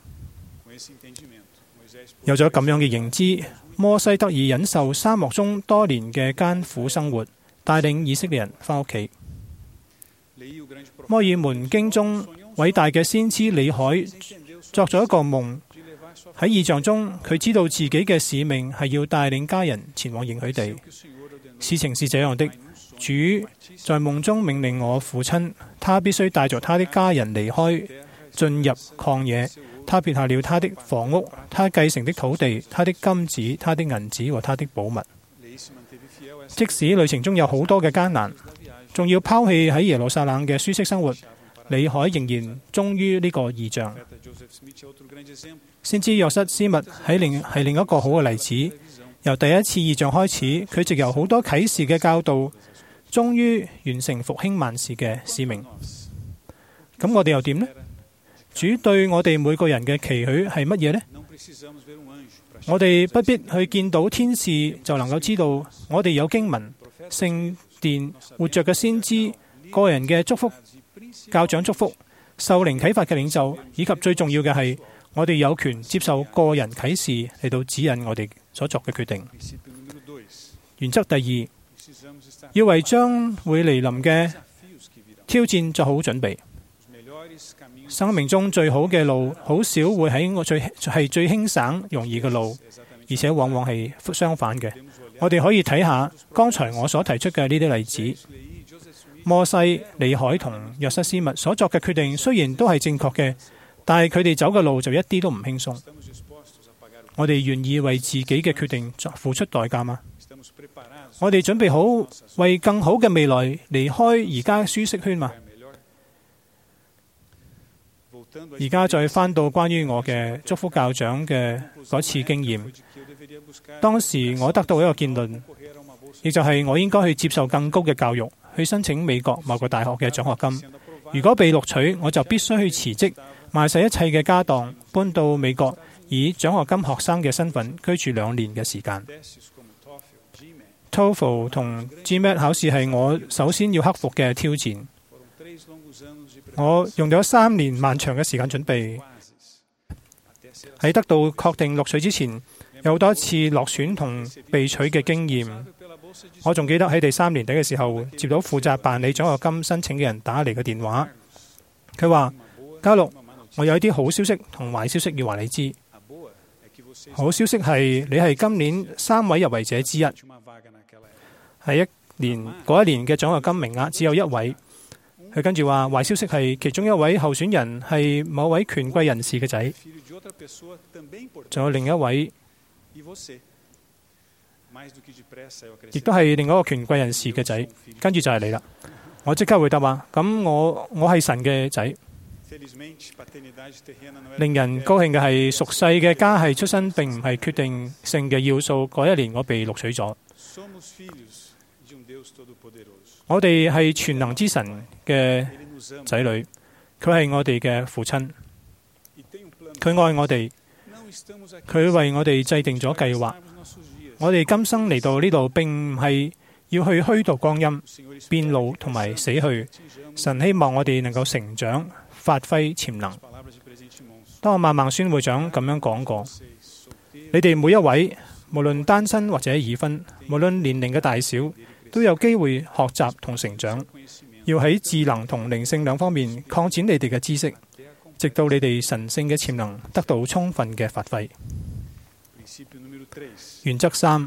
有咗咁樣嘅認知，摩西得以忍受沙漠中多年嘅艱苦生活，帶領以色列人返屋企。摩爾門經中偉大嘅先知李海作咗一個夢，喺異象中佢知道自己嘅使命係要帶領家人前往應許地。事情是這樣的，主在夢中命令我父親，他必須帶着他的家人離開，進入曠野。他撇下了他的房屋，他繼承的土地，他的金子，他的銀子和他的寶物。即使旅程中有好多嘅艱難，仲要拋棄喺耶路撒冷嘅舒適生活，李海仍然忠於呢個異象。先知約瑟斯密係另一個好嘅例子。由第一次異象開始，佢藉由好多啟示嘅教導，終於完成復興萬事嘅使命。咁我哋又點呢？主對我哋每個人嘅期許係乜嘢呢？我哋不必去見到天使就能夠知道，我哋有經文、聖殿、活着嘅先知、個人嘅祝福、教長祝福、受靈啟發嘅領袖，以及最重要嘅係，我哋有權接受個人啟示嚟到指引我哋所作嘅決定。原則第二，要為將會嚟臨嘅挑戰作好準備。生命中最好嘅路，好少會喺我最輕省容易嘅路，而且往往係相反嘅。我哋可以睇下剛才我所提出嘅呢啲例子。摩西、李海同約瑟斯密所作嘅決定雖然都係正確嘅，但係佢哋走嘅路就一啲都唔輕鬆。我哋願意為自己嘅決定付出代價嗎？我哋準備好為更好嘅未來離開而家舒適圈嗎？而家再返到關於我嘅祝福教長嘅嗰次經驗，當時我得到一個結論，亦就係我應該去接受更高嘅教育，去申請美國某個大學嘅獎學金。如果被錄取，我就必須去辭職，賣晒一切嘅家當，搬到美國，以獎學金學生嘅身份居住2年嘅時間。TOEFL 同 GMAT 考試係我首先要克服嘅挑戰。我用咗3年漫長嘅時間準備，喺得到確定錄取之前，有好多次落選同被取嘅經驗。我仲記得喺第3年底嘅時候，接到負責辦理獎學金申請嘅人打嚟嘅電話，佢話：嘉祿，我有一啲好消息同壞消息要話你知。好消息係你係今年3位入圍者之一，係嗰一年嘅獎學金名額只有1位。佢跟住話，壞消息係其中一位候選人係某位權貴人士嘅仔，仲有另一位，亦都係另一個權貴人士嘅仔。跟住就係你啦。我即刻回答話：咁我係神嘅仔。令人高興嘅係，屬世嘅家系出身並唔係決定性嘅要素。嗰一年我被錄取咗。我哋係全能之神嘅仔女，佢係我哋嘅父親，佢愛我哋，佢為我哋制定咗計劃。我哋今生嚟到呢度，並唔係要去虛度光陰、變老同埋死去。神希望我哋能夠成長、發揮潛能。當我萬孟孫會長咁樣講過，你哋每一位，無論單身或者已婚，無論年齡嘅大小，都有機會學習同成長，要喺智能同靈性兩方面擴展你哋嘅知識，直到你哋神聖嘅潛能得到充分嘅發揮。原則3，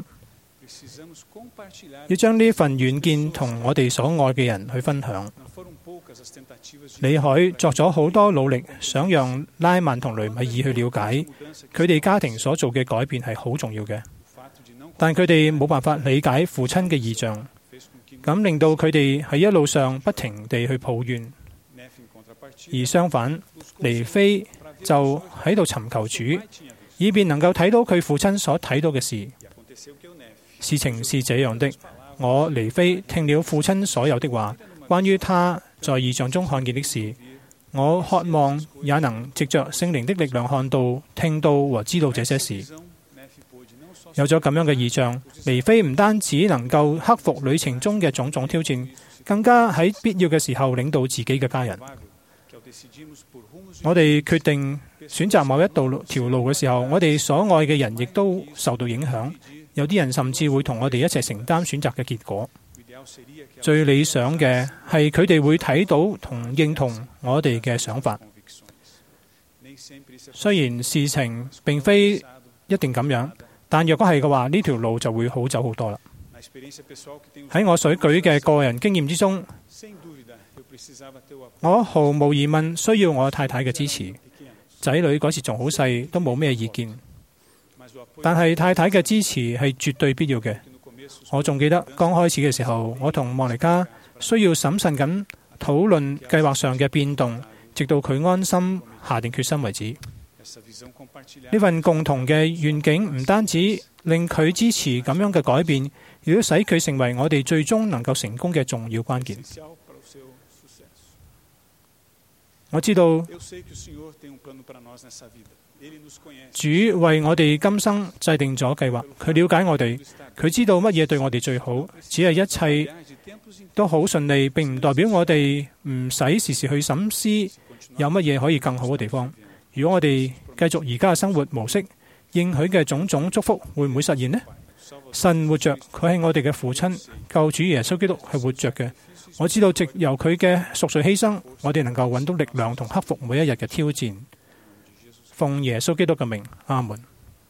要將呢份遠見同我哋所愛嘅人去分享。李海作咗好多努力，想讓拉曼同雷米爾去了解佢哋家庭所做嘅改變係好重要嘅，但佢哋冇辦法理解父親嘅異象。咁令到佢哋喺一路上不停地去抱怨，而相反，尼菲就喺度尋求主，以便能夠睇到佢父親所睇到嘅事。事情是這樣的，我尼菲聽了父親所有的話，關於他在異象中看見的事，我渴望也能藉着聖靈的力量看到、聽到和知道這些事。有咗咁樣嘅異象，尼菲唔單止能夠克服旅程中嘅種種挑戰，更加喺必要嘅時候領導自己嘅家人。我哋決定選擇某一條路嘅時候，我哋所愛嘅人亦都受到影響。有啲人甚至會同我哋一齊承擔選擇嘅結果。最理想嘅係佢哋會睇到同認同我哋嘅想法。雖然事情並非一定咁樣，但若果係嘅話，呢條路就會好走好多啦。喺我所舉嘅個人經驗之中，我毫無疑問需要我太太嘅支持。仔女嗰時仲好細，都冇咩意見，但係太太嘅支持係絕對必要嘅。我仲記得剛開始嘅時候，我同莫妮卡需要審慎咁討論計劃上嘅變動，直到佢安心下定決心為止。呢份共同嘅願景唔單止令佢支持咁樣嘅改變，亦都使佢成為我哋最終能夠成功嘅重要關鍵。我知道主為我哋今生制定咗計劃，佢了解我哋，佢知道乜嘢對我哋最好。只係一切都好順利，並唔代表我哋唔使時時去審思有乜嘢可以更好嘅地方。如果我哋繼續而家嘅生活模式，應許嘅種種祝福會唔會實現呢？神活着，佢係我哋嘅父親，救主耶穌基督係活着嘅。 我知道藉由佢嘅贖罪犧牲，我哋能夠揾到力量同克服每一日嘅挑戰。奉耶穌基督嘅名，阿門。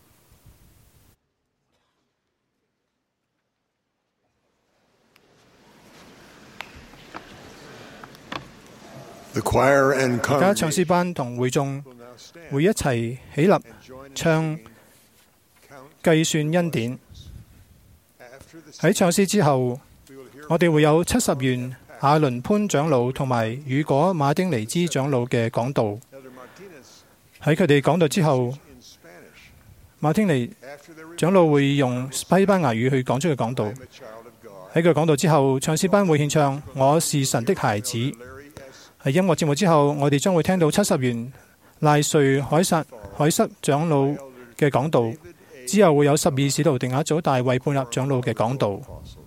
而家唱詩班同會眾會一齊起立唱計算恩典。喺唱詩之後，我哋會有70元亞倫潘長老同埋雨果馬丁尼茲長老嘅講道。喺佢哋講道之後，馬丁尼長老會用西班牙語去講出佢講道。喺佢講道之後，唱詩班會獻唱《我是神的孩子》。喺音樂節目之後，我哋將會聽到70元賴瑞凱瑟長老嘅講道。之後會有12使徒定額組大衛判立長老嘅講道。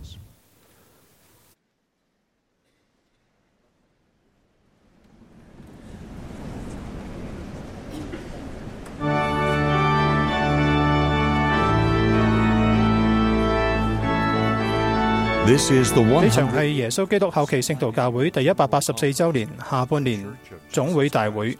呢場係耶穌基督後期聖徒教會第184週年下半年總會大會。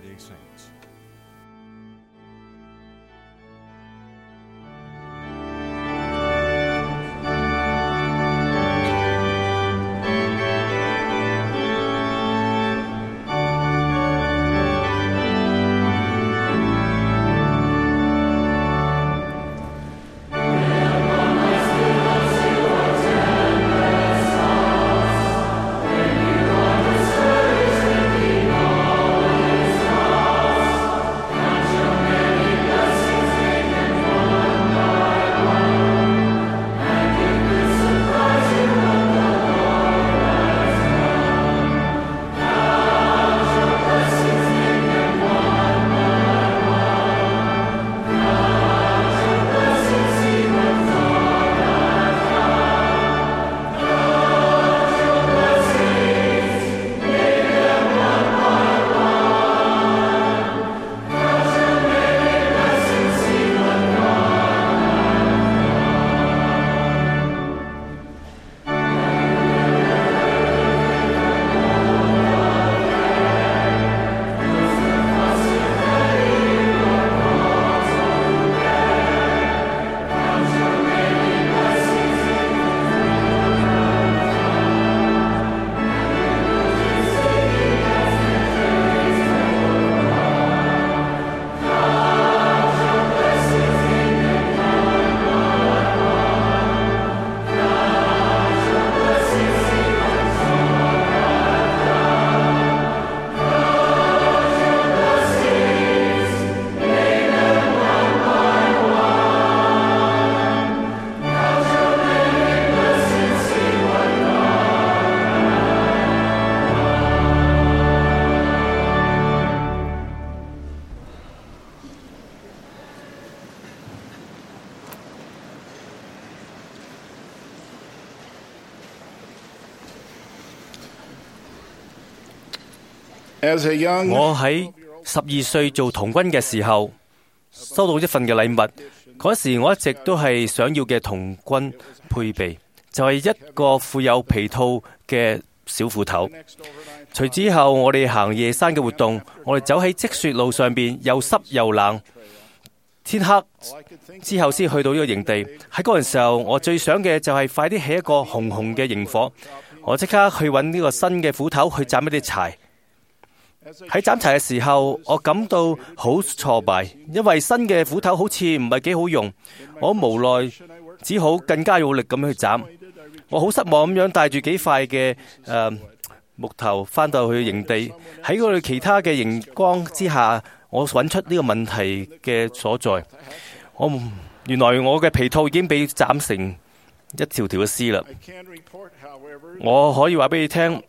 我喺12歲做童軍嘅時候，收到一份嘅禮物。嗰時我一直都係想要嘅童軍配備，就係一個附有皮套嘅小斧頭。隨之後我哋行夜山嘅活動，我哋走喺積雪路上邊，又濕又冷，天黑之後先去到呢個營地。喺嗰陣時候，我最想嘅就係快啲起一個紅紅嘅營火。我即刻去揾呢個新嘅斧頭去斬一啲柴。喺斬柴嘅時候，我感到好挫敗，因為新嘅斧頭好似唔係幾好用。我無奈只好更加努力咁去斬。我好失望咁樣帶住幾塊嘅木頭返到去營地，喺嗰度其他嘅熒光之下，我揾出呢個問題嘅所在。原來我嘅皮套已經被斬成一條條嘅絲啦。我可以話俾你聽，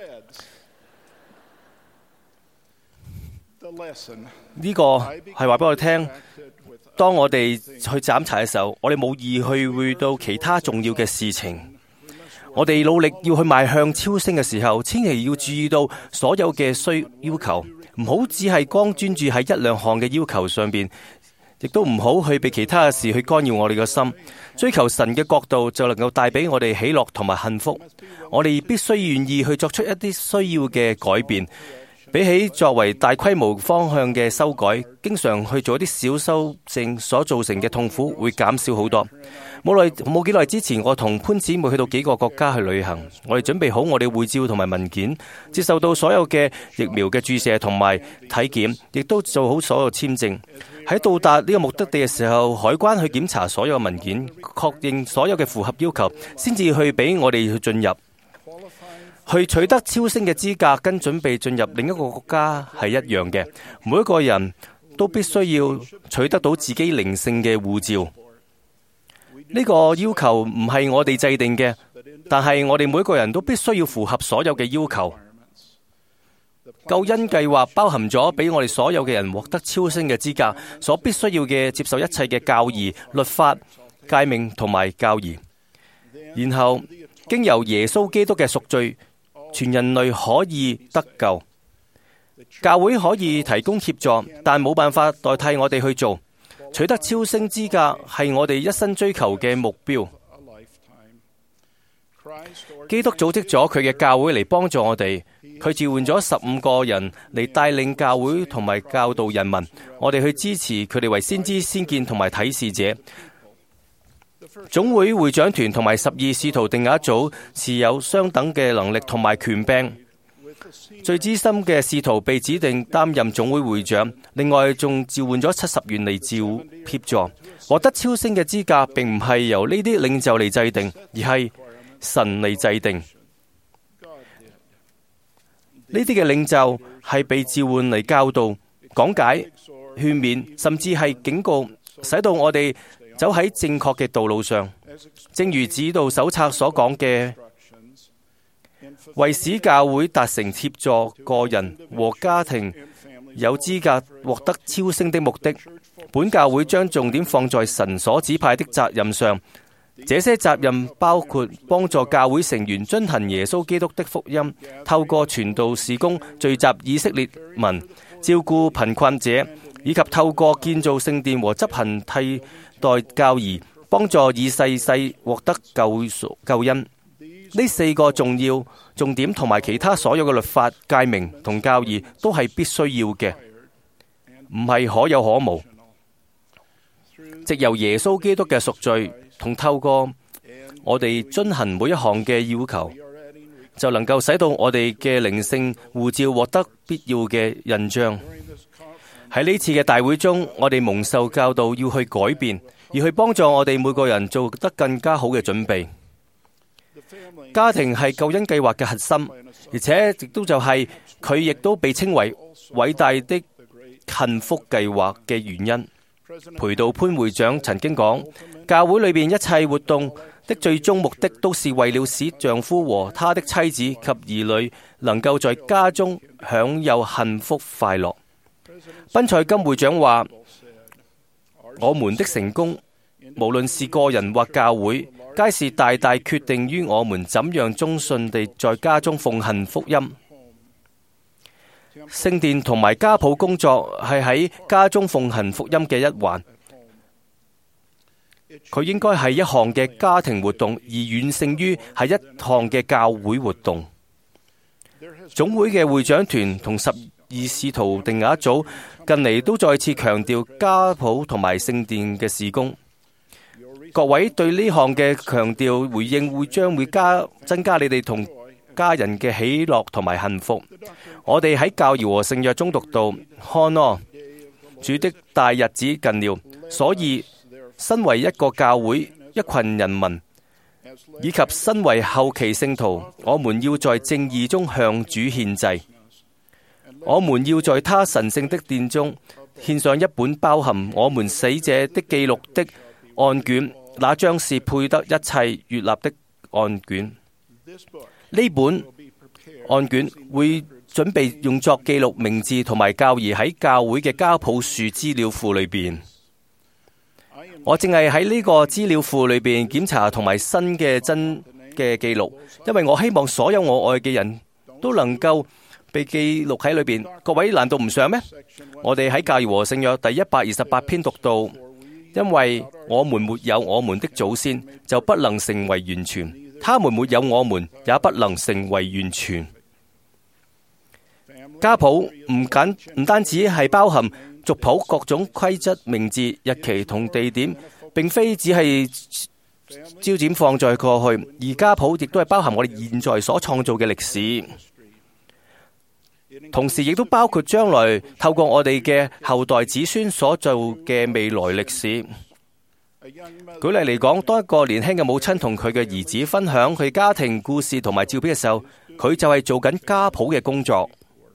呢個係話俾我聽，當我哋去斬柴嘅時候，我哋冇意去會到其他重要嘅事情。我哋努力要去邁向超升嘅時候，千祈要注意到所有嘅要求，唔好只係光專注喺1-2項嘅要求上邊， 亦都唔好去被其他嘅事去干擾我哋嘅心。追求神嘅國度就能夠帶俾我哋喜樂同埋幸福。我哋必須願意去作出一啲需要嘅改變，比起作為大規模方向嘅修改，經常去做一啲小修正所造成嘅痛苦會減少好多。冇幾耐之前，我同潘姊妹去到幾個國家去旅行，我哋準備好我哋護照同埋文件，接受到所有嘅疫苗嘅注射同埋體檢，亦都做好所有簽證。喺到達呢個目的地嘅時候，海關去檢查所有文件，確認所有嘅符合要求，先至去俾我哋去進入。去取得超升嘅資格，跟準備進入另一個國家係一樣嘅。每一個人都必須要取得到自己靈性嘅護照。呢個要求唔係我哋制定嘅，但係我哋每一個人都必須要符合所有嘅要求。救恩計劃包含咗俾我哋所有嘅人獲得超升嘅資格，所必須要嘅接受一切嘅教義、律法、誡命同埋教義，然後經由耶穌基督嘅贖罪，全人類可以得救。教會可以提供協助，但冇辦法代替我哋去做。取得超升資格係我哋一生追求嘅目標。基督組織咗佢嘅教會嚟幫助我哋，佢召喚咗15個人嚟帶領教會同埋教導人民。我哋去支持佢哋為先知、先見同埋啟示者。總會會長團同埋12使徒定額組持有相等嘅能力同埋權柄。最資深嘅使徒被指定擔任總會會長，另外仲召喚咗70員嚟協助。獲得超升嘅資格並唔係由呢啲領袖嚟制定，而係神嚟制定。呢啲嘅領袖係被召喚嚟教導、講解、勸勉，甚至係警告，使到我哋走喺正確嘅道路上。正如指導手冊所講嘅，為使教會達成協助個人和家庭有資格獲得超升的目的，本教會將重點放在神所指派的責任上。這些責任包括幫助教會成員遵行耶穌基督的福音，透過傳道事工聚集以色列民，照顧貧困者，以及透過建造聖殿和執行替代教義，幫助以世獲得救恩。呢4個重點同埋其他所有嘅律法、誡命同教義都係必須要嘅，唔係可有可無。藉由耶穌基督嘅贖罪同透過我哋遵行每一項嘅要求，就能夠使到我哋嘅靈性護照獲得必要嘅印章。喺呢次嘅大會中，我哋蒙受教導要去改變，而去幫助我哋每個人做得更加好嘅準備。家庭係救恩計劃嘅核心，而且亦都就係佢亦都被稱為偉大的幸福計劃嘅原因。裴道潘會長曾經講，教會裏邊一切活動的最終目的都是為了使丈夫和他的妻子及兒女能夠在家中享有幸福快樂。賓賽金會長話，我們的成功，無論是個人或教會，皆是大大決定於我們怎樣忠信地在家中奉行福音。聖殿同埋家譜工作係喺家中奉行福音嘅一環，佢應該係一項嘅家庭活動，而遠勝於係一項嘅教會活動。總會嘅會長團同12使徒定額組近嚟都再次強調家譜同埋聖殿嘅事工。各位對呢項嘅強調回應將會增加你哋同家人嘅喜樂同埋幸福。我哋喺教義和聖約中讀到，看啊，主的大日子近了，所以身為一個教會、一群人民，以及身為後期聖徒，我們要在正義中向主獻祭。我們要在他神聖的殿中獻上一本包含我們死者的記錄的案卷，那將是配得一切悅納的案卷。呢本案卷會準備用作記錄名字同埋教義喺教會嘅家譜樹資料庫裏邊。我淨係喺呢個資料庫裏邊檢查同埋新嘅真嘅記錄，因為我希望所有我愛嘅人都能夠被記錄喺裏邊。各位難道唔想咩？我哋喺教義和聖約第128篇讀到，因為我們沒有我們的祖先，就不能成為完全；他們沒有我們，也不能成為完全。家譜唔單止係包含族譜各種規則、名字、日期同地點，並非只係焦點放在過去，而家譜亦都係包含我哋現在所創造嘅歷史，同時亦都包括將來透過我哋嘅後代子孫所做嘅未來歷史。舉例嚟講，當一個年輕嘅母親同佢嘅兒子分享佢家庭故事同埋照片嘅時候，佢就係做緊家譜嘅工作。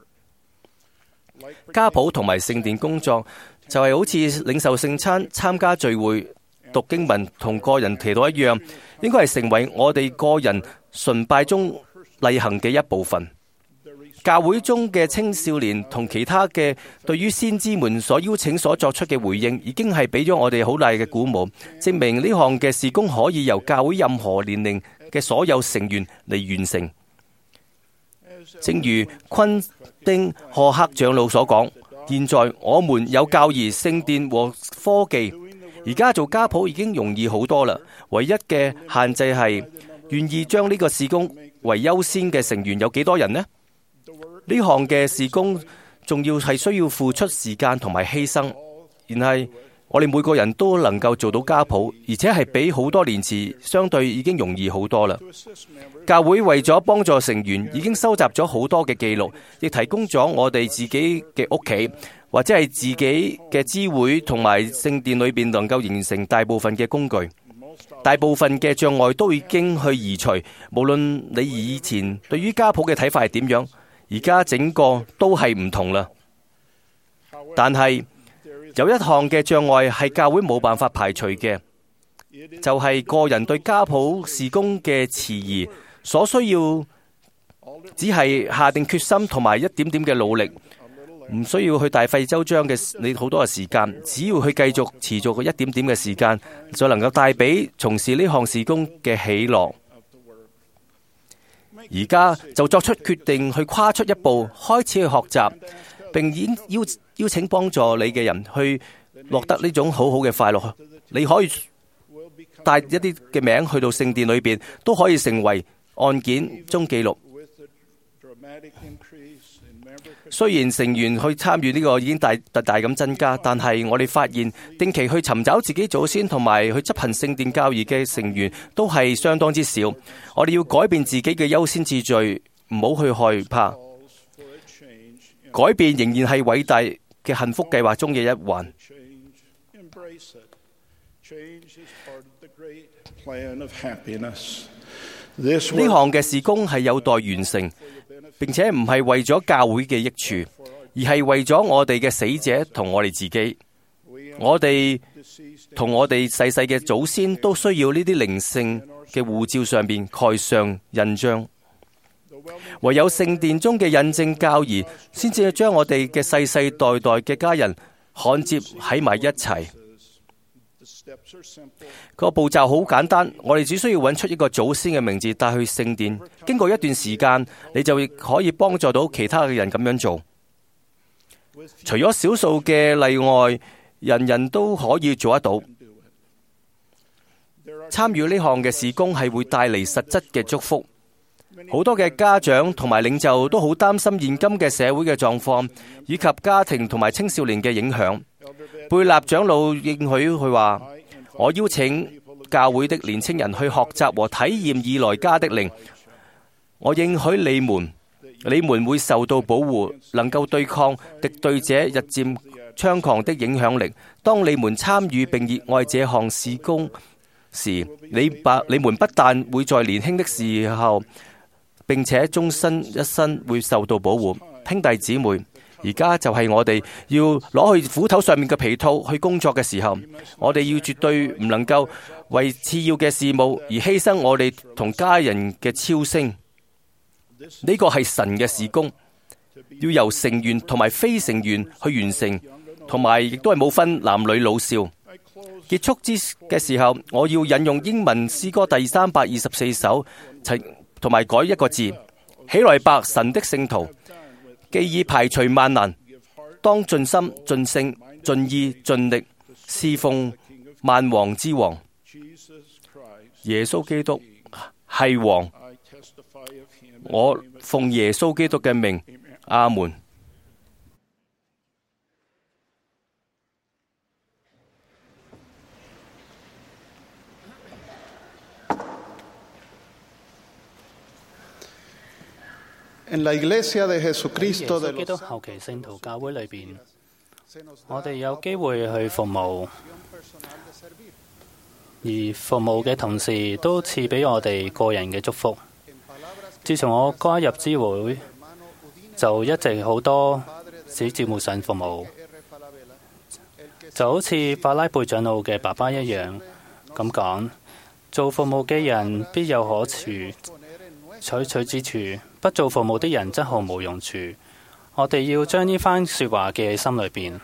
家譜同埋聖殿工作就係好似領受聖餐、參加聚會、讀經文同個人祈禱一樣，應該係成為我哋個人崇拜中例行嘅一部分。教會中嘅青少年同其他嘅對於先知們所邀請所作出嘅回應，已經係俾咗我哋好大嘅鼓舞，證明呢項嘅事工可以由教會任何年齡嘅所有成員嚟完成。正如昆丁賀克長老所講，現在我們有教義、聖殿和科技，而家做家譜已經容易好多啦。唯一嘅限制係願意將呢個事工為優先嘅成員有幾多人呢？呢項嘅事工仲要係需要付出時間同埋犧牲，然係我哋每個人都能夠做到家譜，而且係比好多年前相對已經容易好多啦。教會為咗幫助成員，已經收集咗好多嘅記錄，亦提供咗我哋自己嘅屋企或者係自己嘅支會同埋聖殿裏邊能夠形成大部分嘅工具。大部分嘅障礙都已經去移除，無論你以前對於家譜嘅睇法係點樣，而家整個都係唔同啦。但係有一項嘅障礙係教會冇辦法排除嘅，就係個人對家譜事工嘅遲疑，所需要只係下定決心同埋一點點嘅努力，唔需要去大費周章嘅你好多嘅時間，只要去繼續持續一點點嘅時間，就能夠帶俾從事呢項事工嘅喜樂。而家就作出決定，去跨出一步，開始去學習，並邀請幫助你嘅人去獲得呢種好好嘅快樂。你可以帶一啲嘅名去到聖殿裏邊，都可以成為案件中記錄。雖然成員去參與呢個已經大咁增加，但係我哋發現定期去尋找自己祖先同埋去執行聖殿教義嘅成員都係相當之少。我哋要改變自己嘅優先次序，唔好去害怕。改變仍然係偉大嘅幸福計劃中嘅一環。呢項嘅事工係有待完成，並且唔係為咗教會嘅益處，而係為咗我哋嘅死者同我哋自己。我哋同我哋逝世嘅祖先都需要呢啲靈性嘅護照上邊蓋上印章。唯有聖殿中嘅印證教義，先至將我哋嘅世世代代嘅家人焊接喺埋一齊。個步驟好簡單，我哋只需要揾出一個祖先嘅名字帶去聖殿。經過一段時間，你就可以幫助到其他嘅人咁樣做。除咗少數嘅例外，人人都可以做得到。參與呢項嘅事工係會帶嚟實質嘅祝福。好多嘅家長同埋領袖都好擔心現今嘅社會嘅狀況，以及家庭同埋青少年嘅影響。貝納長老應許佢話：我邀請教會的年青人去學習和體驗以來家的靈。我應許你們會受到保護，能夠對抗敵對者日漸猖狂的影響力。當你們參與並熱愛這項事工時，你們不但會在年輕的時候，並且終身一生會受到保護。兄弟姊妹，而家就係我哋要攞去斧頭上面嘅皮套去工作嘅時候，我哋要絕對唔能夠為次要嘅事務而犧牲我哋同家人嘅超升。呢個係神嘅事工，要由成員同埋非成員去完成，同埋亦都係冇分男女老少。結束嘅時候，我要引用英文詩歌第324首，同埋改一個字：起來吧，神的聖徒。 既已排除萬難，當盡心、盡性、盡意、盡力侍奉萬王之王。耶穌基督係王，我奉耶穌基督嘅名，阿門。 耶穌基督後期聖徒教會裏邊，我哋有機會去服務，而服務嘅同時都賜俾我哋個人嘅祝福。自從我加入支會，就一直好多喺節目上服務，就好似巴拉貝長老嘅爸爸一樣咁講，做服務嘅人必有可取之處，不做服務的人則毫無用處。我哋要將呢番說話記喺心裏邊。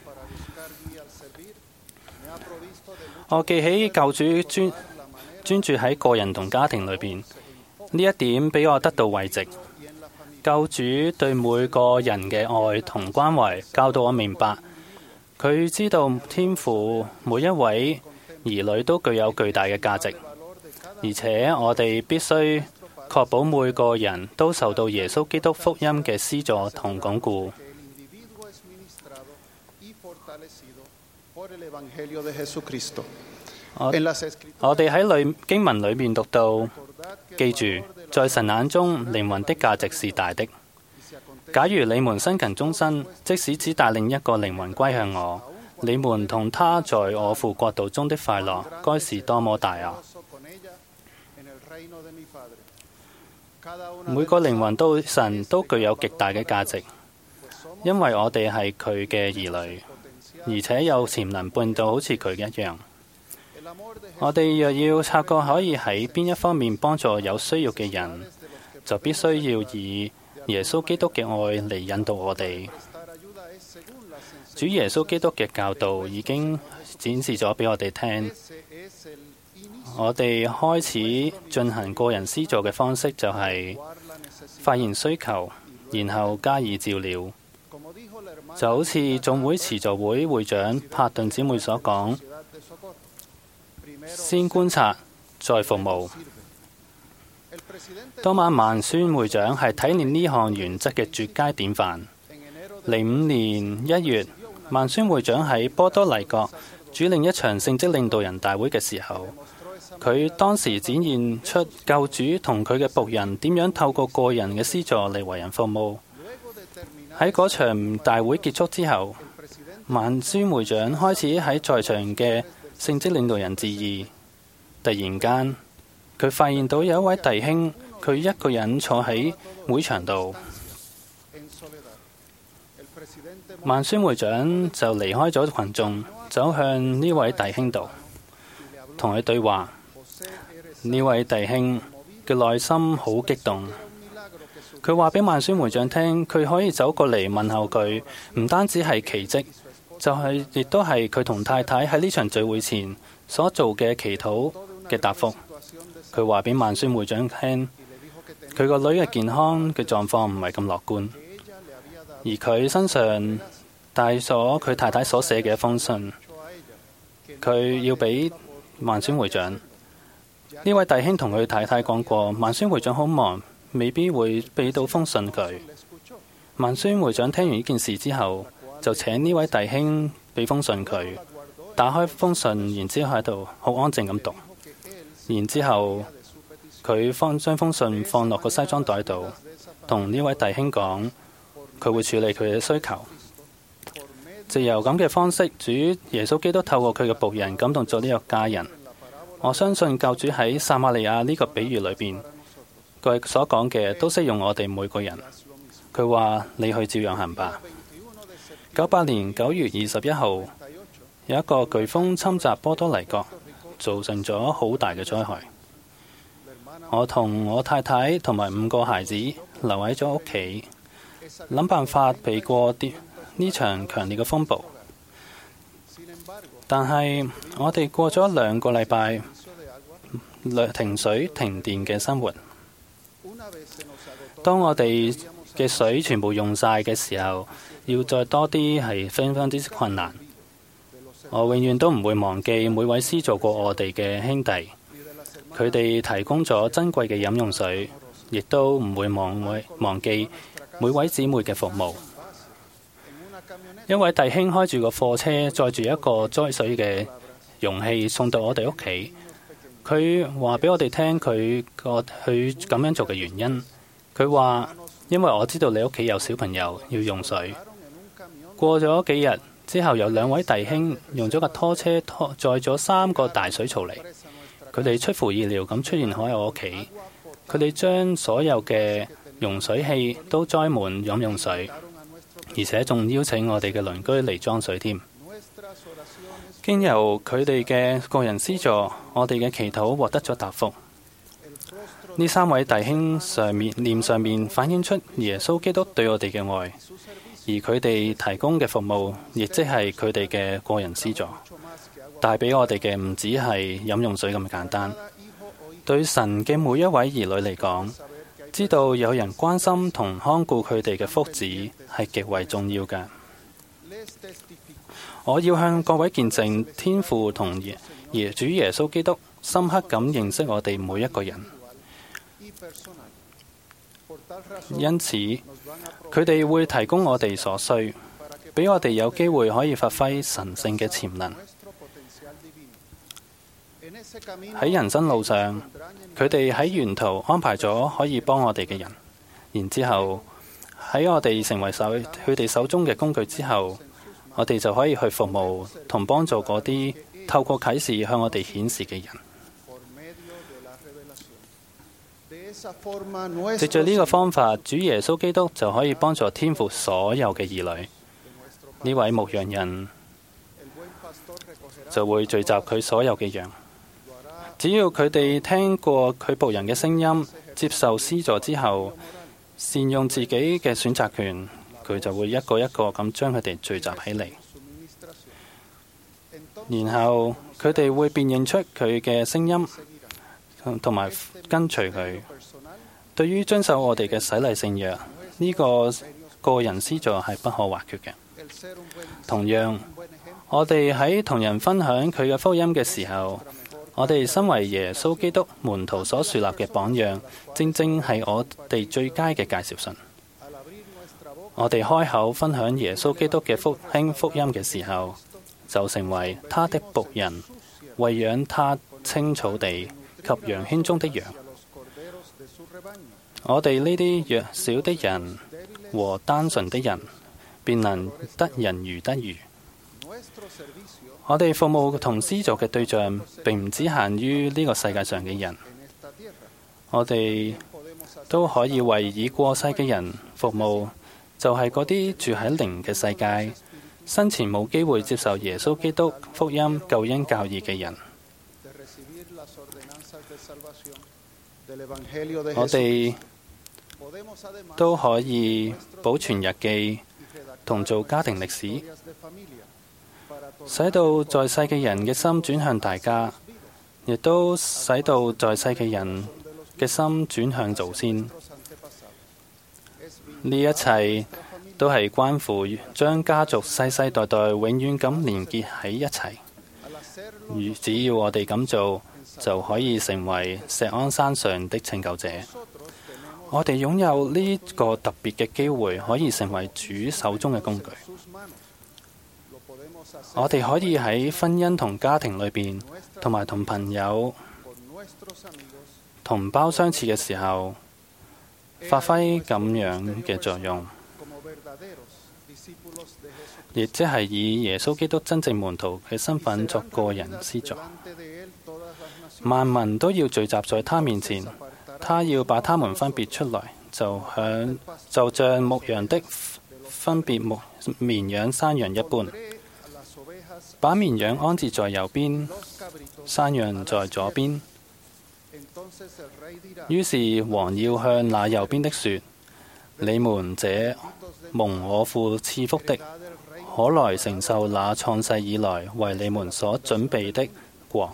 我記起救主專注喺個人同家庭裏邊，呢一點俾我得到慰藉。救主對每個人嘅愛同關懷，教導我明白，佢知道天父每一位兒女都具有巨大嘅價值，而且我哋必須確保每個人都受到耶穌基督福音嘅施助同鞏固。我哋喺經文裏面讀到，記住，在神眼中靈魂的價值是大的。假如你們辛勤終身，即使只帶領一個靈魂歸向我，你們同他在我父國度中的快樂，該是多麼大啊！每個靈魂對神都具有極大嘅價值，因為我哋係佢嘅兒女，而且有潛能變到好似佢一樣。我哋若要察覺可以喺邊一方面幫助有需要嘅人，就必須要以耶穌基督嘅愛嚟引導我哋。主耶穌基督嘅教導已經展示咗俾我哋聽。我哋開始進行個人施助嘅方式就係發現需求，然後加以照料。就好似總會慈助會會長帕頓姊妹所講，先觀察，再服務。多馬曼宣會長係體現呢項原則嘅絕佳典範。05年1月，曼宣會長喺波多黎各主領一場聖職領導人大會嘅時候，佢當時展現出救主同佢嘅僕人點樣透過個人嘅施助嚟為人服務。喺嗰場大會結束之後，曼宣會長開始喺在場嘅聖職領導人致意。突然間，佢發現到有一位弟兄，佢一個人坐喺會場度。曼宣會長就離開咗群眾，走向呢位弟兄度，同佢對話。呢位弟兄嘅內心好激動，佢話俾曼宣會長聽，佢可以走過嚟問候佢，唔單止係奇蹟，就係亦都係佢同太太喺呢場聚會前所做嘅祈禱嘅答覆。佢話俾曼宣會長聽，佢個女嘅健康嘅狀況唔係咁樂觀，而佢身上帶咗佢太太所寫嘅一封信，佢要俾曼宣會長。呢位弟兄同佢太太講過，曼宣會長好忙，未必會俾到封信佢。曼宣會長聽完呢件事之後，就請呢位弟兄俾封信佢，打開封信，然之後喺度好安靜咁讀，然之後佢將封信放落個西裝袋度，同呢位弟兄講，佢會處理佢嘅需求。藉由咁嘅方式，主耶穌基督透過佢嘅僕人感動咗呢個家人。我相信救主喺撒瑪利亞呢個比喻裏邊，佢所講嘅都適用我哋每個人。佢話：你去照樣行吧。98年9月21號，有一個颶風侵襲波多黎各，造成咗好大嘅災害。我同我太太同埋5個孩子留喺咗屋企，諗辦法避過呢場強烈嘅風暴。但係我哋過咗2個禮拜停水停電嘅生活。當我哋嘅水全部用晒嘅時候，要再多啲係非常之困難。我永遠都唔會忘記每位師做過我哋嘅兄弟，佢哋提供咗珍貴嘅飲用水，亦都唔會忘記每位姊妹嘅服務。一位弟兄開住個貨車，載住一個裝水嘅容器送到我哋屋企。佢話俾我哋聽佢咁樣做嘅原因。佢話因為我知道你屋企有小朋友要用水。過咗幾日之後，有2位弟兄用咗架拖車載咗3個大水槽嚟。佢哋出乎意料咁出現喺我屋企。佢哋將所有嘅容水器都載滿飲用水，而且仲邀請我哋嘅鄰居嚟裝水添。經由佢哋嘅個人施助，我哋嘅祈禱獲得咗答覆。呢3位弟兄臉上面反映出耶穌基督對我哋嘅愛，而佢哋提供嘅服務，亦即係佢哋嘅個人施助，帶俾我哋嘅唔止係飲用水咁簡單。對神嘅每一位兒女嚟講，知道有人關心同看顧佢哋嘅福祉係極為重要嘅。我要向各位見證天父同主耶穌基督深刻咁認識我哋每一個人，因此佢哋會提供我哋所需，俾我哋有機會可以發揮神聖嘅潛能。喺人生路上，佢哋喺沿途安排咗可以幫我哋嘅人，然之後喺我哋成為佢哋手中嘅工具之後，我哋就可以去服務同幫助嗰啲透過啟示向我哋顯示嘅人。藉着呢個方法，主耶穌基督就可以幫助天父所有嘅兒女。呢位牧羊人就會聚集佢所有嘅羊。只要佢哋聽過佢僕人嘅聲音，接受施助之後，善用自己嘅選擇權，佢就會一個一個咁將佢哋聚集起嚟，然後佢哋會辨認出佢嘅聲音，同埋跟隨佢。對於遵守我哋嘅洗禮聖約，呢個個人施助係不可或缺嘅。同樣，我哋喺同人分享佢嘅福音嘅時候，我哋身為耶穌基督門徒所樹立嘅榜樣，正正係我哋最佳嘅介紹信。我哋開口分享耶穌基督嘅福音嘅時候，就成為他的僕人，餵養他青草地及羊圈中的羊。我哋呢啲弱小的人和單純的人，便能得人如得魚。我哋服務同施助嘅對象並唔只限於呢個世界上嘅人，我哋都可以為已過世嘅人服務，就係嗰啲住喺靈嘅世界，生前冇機會接受耶穌基督福音救恩教義嘅人。我哋都可以保存日記同做家庭歷史，使到在世嘅人嘅心轉向大家，亦都使到在世嘅人嘅心轉向祖先。呢一切都係關乎將家族世世代代永遠咁連結喺一齊。只要我哋咁做，就可以成為錫安山上的拯救者。我哋擁有呢個特別嘅機會，可以成為主手中嘅工具。我哋可以喺婚姻同家庭裏邊，同埋同朋友、同胞相處嘅時候，發揮咁樣嘅作用，亦即係以耶穌基督真正門徒嘅身份作個人施助。萬民都要聚集在他面前，他要把他們分別出來，就像牧羊的分別綿羊山羊一般，把綿羊安置在右邊，山羊在左邊。於是王要向那右邊的說：你們這蒙我父賜福的，可來承受那創世以來為你們所準備的國。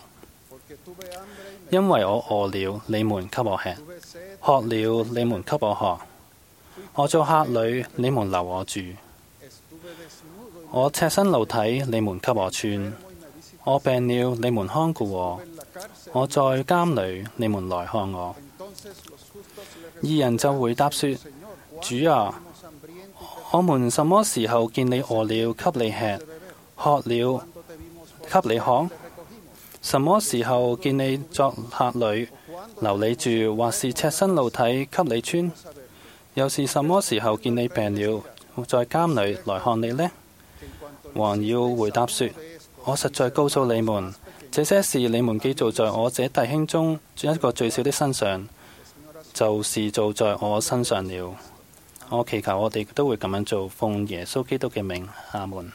因為我餓了，你們給我吃；渴了，你們給我喝； 我做客旅，你們留我住；我赤身露體，你們給我穿；我病了，你們看顧我；我在監裏，你們來看我。義人就回答說：主啊，我們什麼時候見你餓了，給你吃；渴了，給你喝？什麼時候見你作客旅，留你住，或是赤身露體，給你穿？又是什麼時候見你病了，在監裏來看你呢？王要回答說：我實在告訴你們，這些事你們既做在我這弟兄中一個最小的身上，就是做在我身上了。我祈求我哋都會咁樣做，奉耶穌基督嘅名，阿門。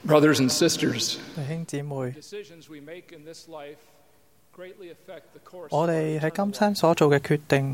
Brothers and sisters, 弟兄姊妹，我哋喺今生所做嘅決定，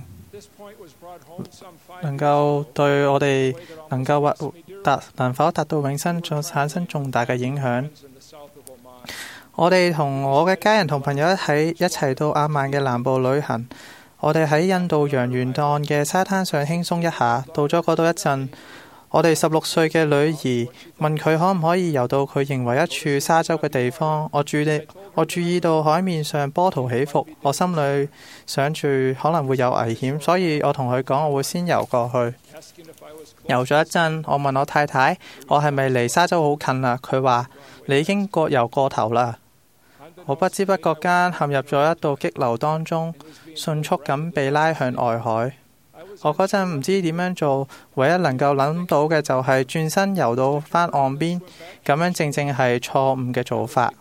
能夠對我哋能否達到永生，產生重大嘅影響。我哋同我嘅家人同朋友一齊到阿曼嘅南部旅行。我哋喺印度洋沿岸嘅沙灘上輕鬆一下。到咗嗰度一陣，我哋16歲嘅女兒問佢可唔可以游到佢認為一處沙洲嘅地方。我注意到海面上波濤起伏，我心裏想住可能會有危險，所以我同佢講我會先游過去。游咗一陣，我問我太太我係咪離沙洲好近啦？佢話你已經游過頭啦。我不知不覺間陷入咗一道激流當中，迅速咁被拉向外海。我嗰陣唔知點樣做，唯一能夠諗到嘅就係轉身游到返岸邊，咁樣正正係錯誤嘅做法。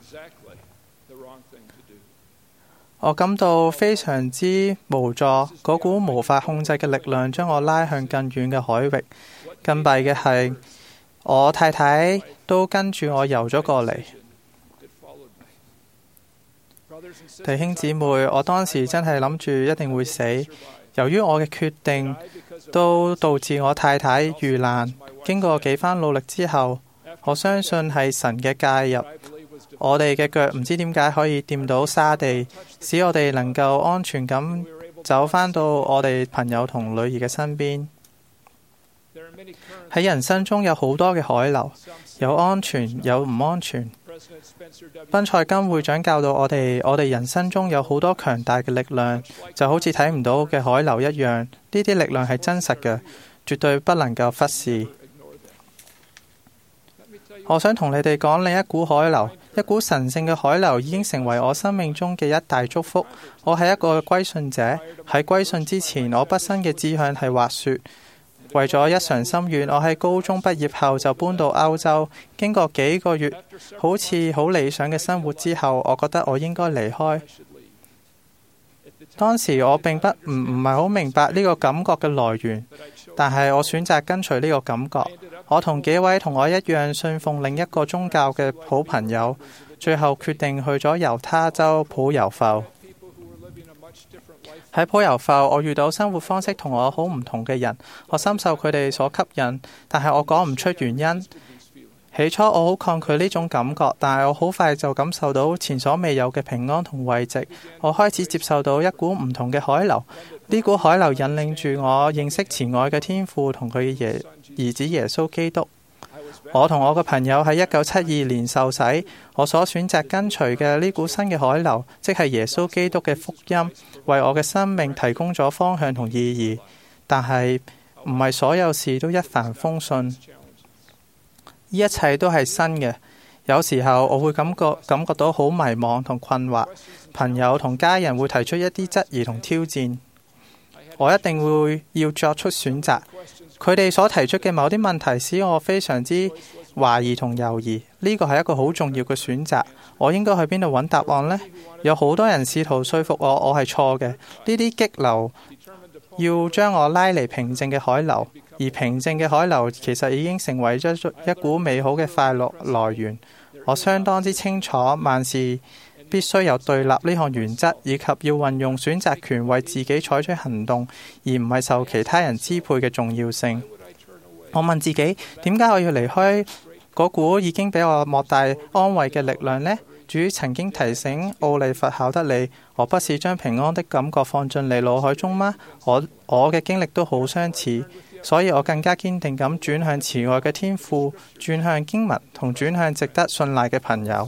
我感到非常之無助，嗰股無法控制嘅力量將我拉向更遠嘅海域。更弊嘅係，我太太都跟住我游咗過嚟。弟兄姊妹，我當時真係諗住一定會死。由於我嘅決定都導致我太太遇難，經過幾番努力之後，我相信係神嘅介入。我哋嘅腳唔知點解可以掂到沙地，使我哋能夠安全咁走返到我哋朋友同女兒嘅身邊。喺人生中有好多嘅海流，有安全，有唔安全。賓賽金會長教導我哋人生中有好多強大嘅力量，就好似睇唔到嘅海流一樣。呢啲力量係真實嘅，絕對不能夠忽視。我想同你哋講另一股海流，一股神聖嘅海流已經成為我生命中嘅一大祝福。我係一個歸信者，喺歸信之前，我畢生嘅志向係滑雪。為咗一償心願，我喺高中畢業後就搬到歐洲。經過幾個月好似好理想嘅生活之後，我覺得我應該離開。當時我並唔係好明白呢個感覺嘅來源，但係我選擇跟隨呢個感覺。我同幾位同我一樣信奉另一個宗教嘅好朋友，最後決定去咗猶他州普尤埠。喺普尤埠，我遇到生活方式同我好唔同嘅人，我深受佢哋所吸引，但係我講唔出原因。起初我好抗拒呢種感覺，但係我好快就感受到前所未有嘅平安同慰藉。我開始接受到一股唔同嘅海流，呢股海流引領住我認識慈愛嘅天父同佢嘅兒子耶穌基督。我同我嘅朋友喺1972年受洗，我所選擇跟隨嘅呢股新嘅海流，即係耶穌基督嘅福音，為我嘅生命提供咗方向同意義。但係唔係所有事都一帆風順，呢一切都係新嘅。有時候我會感覺到好迷茫同困惑，朋友同家人會提出一啲質疑同挑戰，我一定會要作出選擇。佢哋所提出嘅某啲問題使我非常之懷疑同猶豫，呢個係一個好重要嘅選擇。我應該去邊度揾答案呢？有好多人試圖說服我係錯嘅。呢啲激流要將我拉離平靜嘅海流，而平靜嘅海流其實已經成為咗一股美好嘅快樂來源。我相當之清楚萬事必須有對立呢項原則，以及要運用選擇權為自己採取行動，而唔係受其他人支配嘅重要性。我問自己，點解我要離開嗰股已經俾我莫大安慰嘅力量呢？主曾經提醒奧利弗考德里，我不是將平安的感覺放進你腦海中嗎？我嘅經歷都好相似，所以我更加堅定咁轉向慈愛嘅天父，轉向經文，同轉向值得信賴嘅朋友。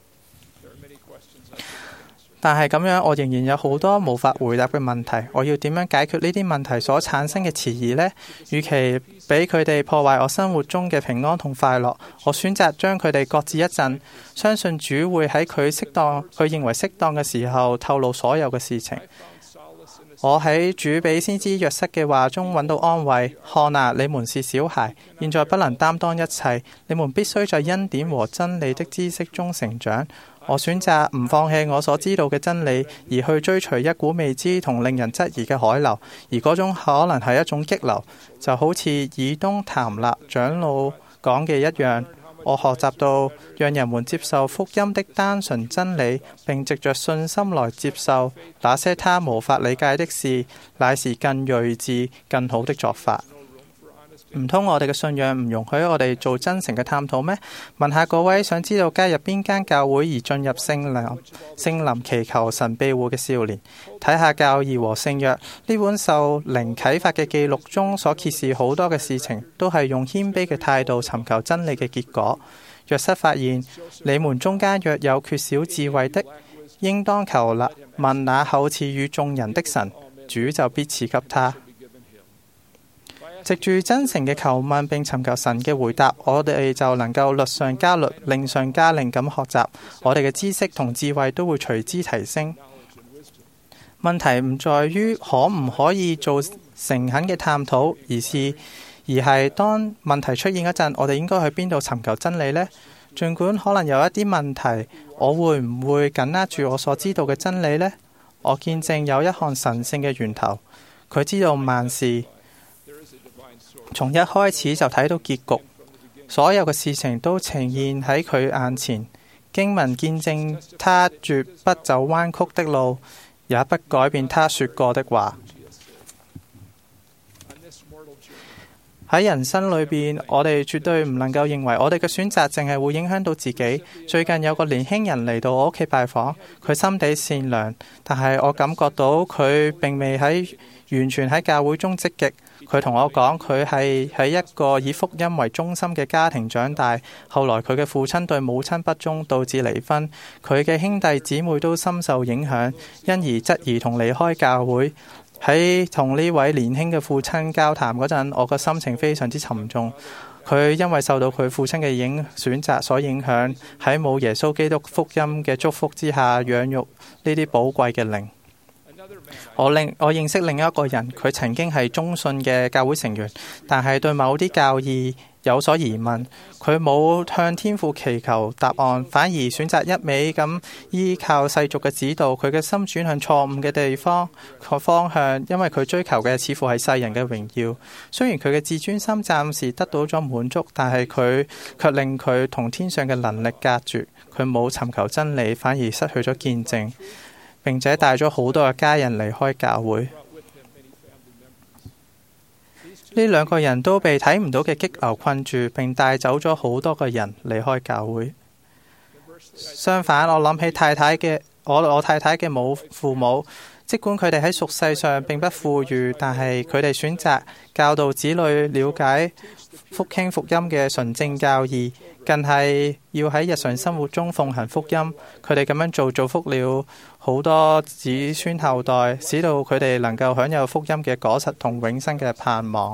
但係咁樣，我仍然有好多無法回答嘅問題。我要點樣解決呢啲問題所產生嘅遲疑呢？與其俾佢哋破壞我生活中嘅平安同快樂，我選擇將佢哋擱置一陣，相信主會喺佢認為適當嘅時候透露所有嘅事情。我喺主俾先知約瑟嘅話中揾到安慰。看啊，你們是小孩，現在不能擔當一切，你們必須在恩典和真理的知識中成長。我選擇唔放棄我所知道嘅真理，而去追隨一股未知同令人質疑嘅海流，而嗰種可能係一種激流，就好似以東譚納長老講嘅一樣。 我學習到讓人們接受福音的單純真理，並藉着信心來接受那些他無法理解的事，乃是更睿智、更好的做法。唔通我哋嘅信仰唔容許我哋做真誠嘅探討咩？問下各位想知道加入邊間教會而進入聖林祈求神庇護嘅少年，睇下教義和聖約呢本受靈啟發嘅記錄中所揭示好多嘅事情，都係用謙卑嘅態度尋求真理嘅結果。約瑟發現，你們中間若有缺少智慧的，應當求問那厚賜與眾人的神，主就必賜給他。藉住真誠嘅求問並尋求神嘅回答，我哋就能夠律上加律，令上加令咁學習，我哋嘅知識同智慧都會隨之提升。問題唔在於可唔可以做誠懇嘅探討，而係當問題出現嗰陣，我哋應該去邊度尋求真理呢？儘管可能有一啲問題，我會唔會緊握住我所知道嘅真理呢？我見證有一項神聖嘅源頭，佢知道萬事，從一開始就睇到結局，所有嘅事情都呈現喺佢眼前。經文見證他絕不走彎曲的路，也不改變他說過的話。喺人生裏邊，我哋絕對唔能夠認為我哋嘅選擇淨係會影響到自己。最近有個年輕人嚟到我屋企拜訪，佢心地善良，但係我感覺到佢並未完全喺教會中積極。佢同我講，佢係喺一個以福音為中心嘅家庭長大，後來佢嘅父親對母親不忠，導致離婚。佢嘅兄弟姊妹都深受影響，因而質疑同離開教會。喺同呢位年輕嘅父親交談嗰陣，我個心情非常之沉重。佢因為受到佢父親嘅選擇所影響，喺冇耶穌基督福音嘅祝福之下，養育呢啲寶貴嘅靈。我認識另一個人，佢曾經係忠信嘅教會成員，但係對某啲教義有所疑問。佢冇向天父祈求答案，反而選擇一味咁依靠世俗嘅指導。佢嘅心轉向錯誤嘅方向，因為佢追求嘅似乎係世人嘅榮耀。雖然佢嘅自尊心暫時得到咗滿足，但係佢卻令佢同天上嘅能力隔絕。佢冇尋求真理，反而失去咗見證，並且帶咗好多嘅家人離開教會。呢兩個人都被睇唔到嘅激流困住，並帶走咗好多個人離開教會。相反，我諗起我太太嘅父母，即管佢哋喺俗世上並不富裕，但係佢哋選擇教導子女了解福音嘅純正教義，更係要喺日常生活中奉行福音。佢哋咁樣做，造福了好多子孫後代，使到佢哋能夠享有福音嘅果實同永生嘅盼望。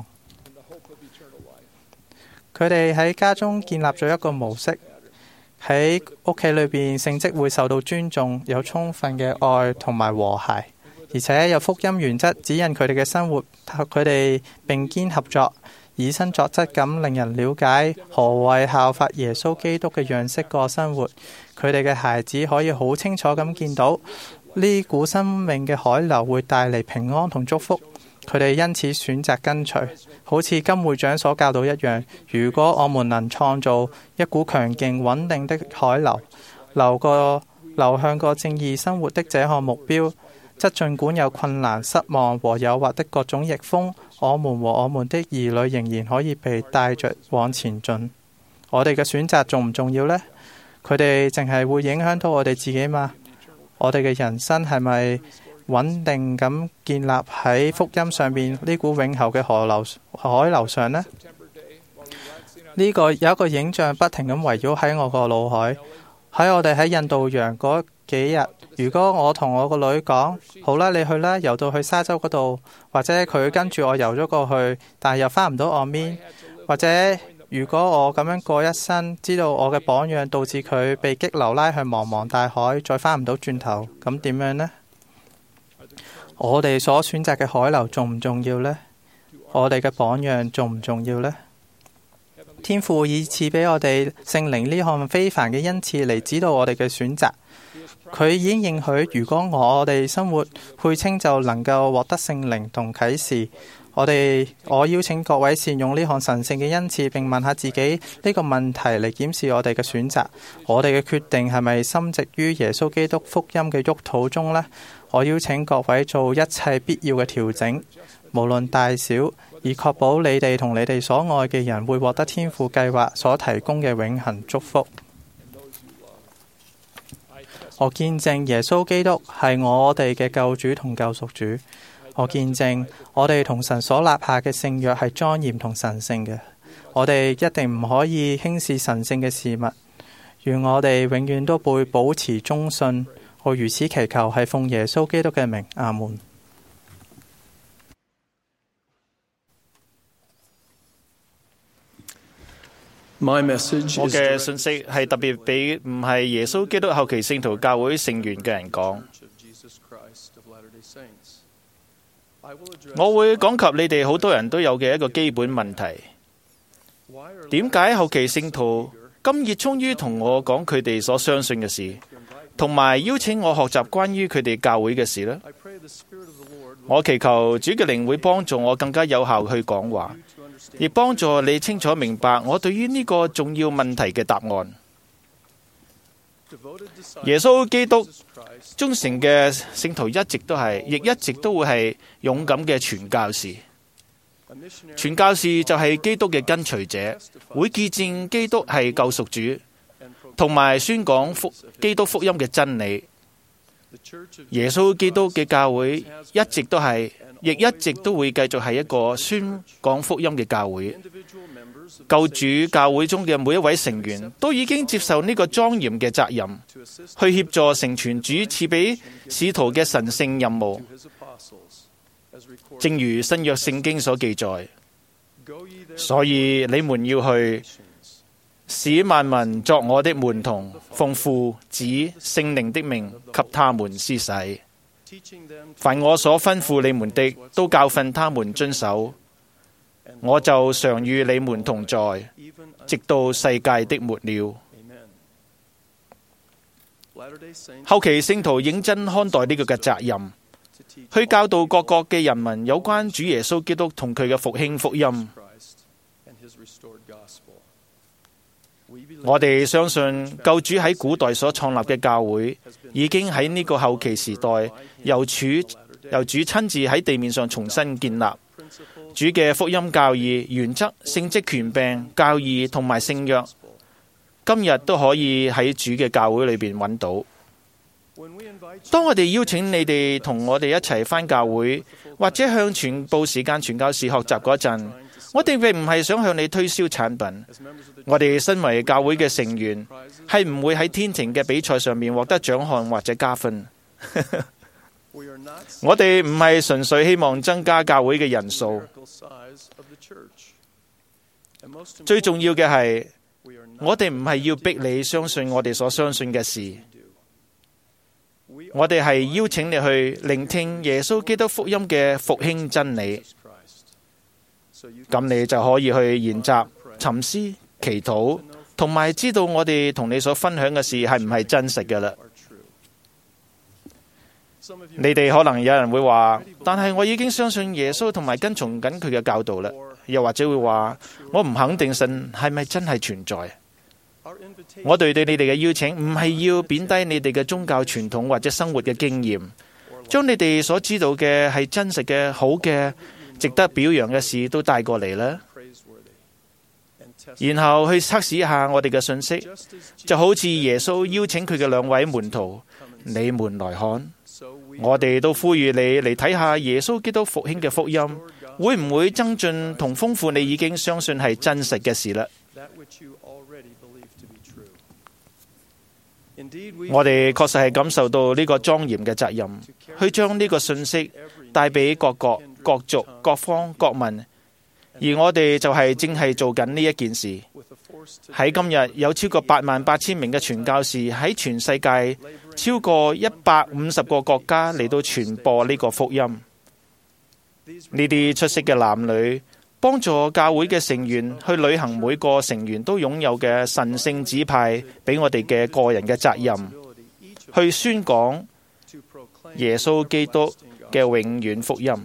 佢哋喺家中建立咗一個模式，喺屋企裏邊聖職會受到尊重，有充分嘅愛同埋和諧，而且有福音原則指引佢哋嘅生活。佢哋並肩合作，以身作則咁令人了解何謂效法耶穌基督嘅樣式過生活。佢哋嘅孩子可以好清楚咁見到呢股生命嘅海流會帶嚟平安同祝福。佢哋因此選擇跟隨，好似金會長所教導一樣。如果我們能創造一股強勁穩定的海流，流向個正義生活的這項目標，則盡管有困難、失望和誘惑的各種逆風，我們和我們的兒女仍然可以被帶着往前進。我哋嘅選擇重唔重要呢？佢哋淨係會影響到我哋自己嘛？我哋嘅人生係咪穩定咁建立喺福音上面呢股永恆嘅海流上呢？有一個影像不停咁圍繞喺我個腦海。喺我哋喺印度洋嗰幾日，如果我同我個女講，好啦，你去啦，游到去沙洲嗰度，或者佢跟住我游咗過去，但係又返唔到岸邊，或者如果我咁樣過一生，知道我嘅榜樣導致佢被激流拉向茫茫大海，再返唔到轉頭，咁點樣呢？我哋所選擇嘅海流重唔重要呢？我哋嘅榜樣重唔重要呢？天父以賜俾我哋聖靈呢項非凡嘅恩賜嚟指導我哋嘅選擇。 佢已經應許，如果我哋生活配稱就能夠獲得聖靈同啟示。我邀請各位善用呢項神聖嘅恩賜，並問下自己呢個問題嚟檢視我哋嘅選擇。我哋嘅決定係咪深植於耶穌基督福音嘅沃土中呢？我邀請各位做一切必要嘅調整，無論大小，以確保你哋同你哋所愛嘅人會獲得天父計劃所提供嘅永恆祝福。我見證耶穌基督係我哋嘅救主同救贖主。我見證我哋同神所立下嘅聖約係莊嚴同神聖嘅。我哋一定唔可以輕視神聖嘅事物。願我哋永遠都會保持忠信。我如此祈求，係奉耶穌基督嘅名。阿門。 我嘅信息係特別俾唔係耶穌基督後期聖徒教會成員嘅人講。我會講及你哋好多人都有嘅一個基本問題：點解後期聖徒咁熱衷於同我講佢哋所相信嘅事，同埋邀請我學習關於佢哋教會嘅事呢？我祈求主嘅靈會幫助我更加有效去講話，亦幫助你清楚明白我對於呢個重要問題嘅答案。耶穌基督忠誠嘅聖徒亦一直都會係勇敢嘅傳教士。傳教士就係基督嘅跟隨者，會見證基督係救贖主，同埋宣講基督福音嘅真理。耶穌基督嘅教會一直都會繼續係一個宣講福音嘅教會。救主教會中嘅每一位成員都已經接受呢個莊嚴嘅責任，去協助成全主賜俾使徒嘅神聖任務。正如新約聖經所記載，所以你們要去，使萬民作我的門徒，奉父子聖靈的名給他們施洗。凡我所吩咐你們的，都教訓他們遵守。我就常與你們同在，直到世界的末了。後期聖徒認真看待呢個嘅責任，去教導各國嘅人民有關主耶穌基督同佢嘅復興福音。我哋相信救主喺古代所創立嘅教會，已經喺呢個後期時代由主親自喺地面上重新建立。主嘅福音教義、原則、聖職權柄、教義同埋聖約，今日都可以喺主嘅教會裏邊揾到。當我哋邀請你哋同我哋一齊返教會，或者向全部時間傳教士學習嗰陣，我哋並唔係想向你推銷產品。我哋身為教會嘅成員，係唔會喺天庭嘅比賽上面獲得獎項或者加分。我哋唔係純粹希望增加教會嘅人數。最重要嘅係，我哋唔係要逼你相信我哋所相信嘅事。我哋係邀請你去聆聽耶穌基督福音嘅復興真理，咁你就可以去研習、沉思、祈禱，同埋知道我哋同你所分享嘅事係唔係真實嘅啦。你哋可能有人會話，但係我已經相信耶穌同埋跟從緊佢嘅教導啦。又或者會話，我唔肯定神係咪真係存在。我對你哋嘅邀請唔係要貶低你哋嘅宗教傳統或者生活嘅經驗，將你哋所知道嘅係真實嘅、好嘅、值得表揚嘅事都帶過嚟啦，然後去測試一下我哋嘅信息，就好似耶穌邀請佢嘅兩位門徒，你們來看。我哋都呼籲你嚟睇下耶穌基督復興嘅福音，會唔會增進同豐富你已經相信係真實嘅事啦？我哋確實係感受到呢個莊嚴嘅責任，去將呢個信息帶俾各國、各族、各方、各民，而我哋就係正係做緊呢一件事。喺今日有超過88000名嘅傳教士喺全世界超過150個國家嚟到傳播呢個福音。呢啲出色嘅男女幫助教會嘅成員去履行每個成員都擁有嘅神聖指派俾我哋嘅個人嘅責任。 去宣講耶穌基督嘅永遠福音。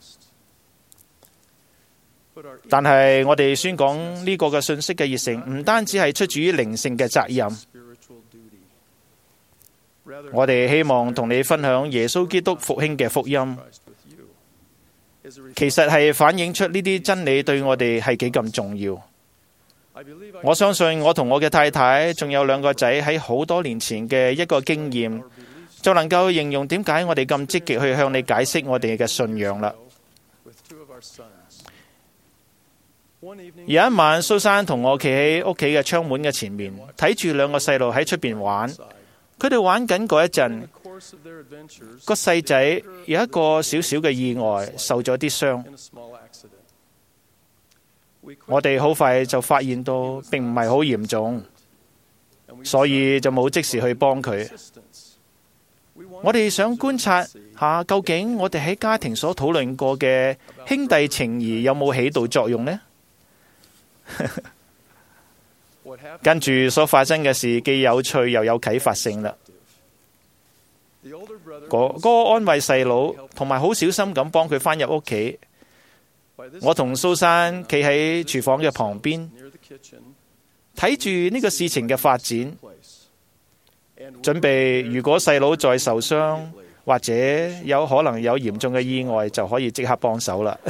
但係我哋宣講呢個嘅信息嘅熱誠，唔單止係出自於靈性嘅責任，我哋希望同你分享耶穌基督復興嘅福音，其實係反映出呢啲真理對我哋係幾咁重要。我相信我同我嘅太太仲有2個仔喺好多年前嘅一個經驗，就能夠形容點解我哋咁積極去向你解釋我哋嘅信仰啦。有一晚，蘇珊同我企喺屋企嘅窗門嘅前面，睇住2個細路喺出邊玩。佢哋玩緊嗰一陣，個細仔有一個小小嘅意外，受咗啲傷。我哋好快就發現到並唔係好嚴重，所以就冇即時去幫佢。我哋想觀察下，究竟我哋喺家庭所討論過嘅兄弟情誼有冇起到作用呢？跟住所發生嘅事既有趣又有啟發性啦。哥哥安慰細佬，同埋好小心咁幫佢返入屋企。我同蘇珊企喺廚房嘅旁邊，睇住呢個事情嘅發展，準備如果細佬再受傷或者有可能有嚴重嘅意外，就可以即刻幫手啦。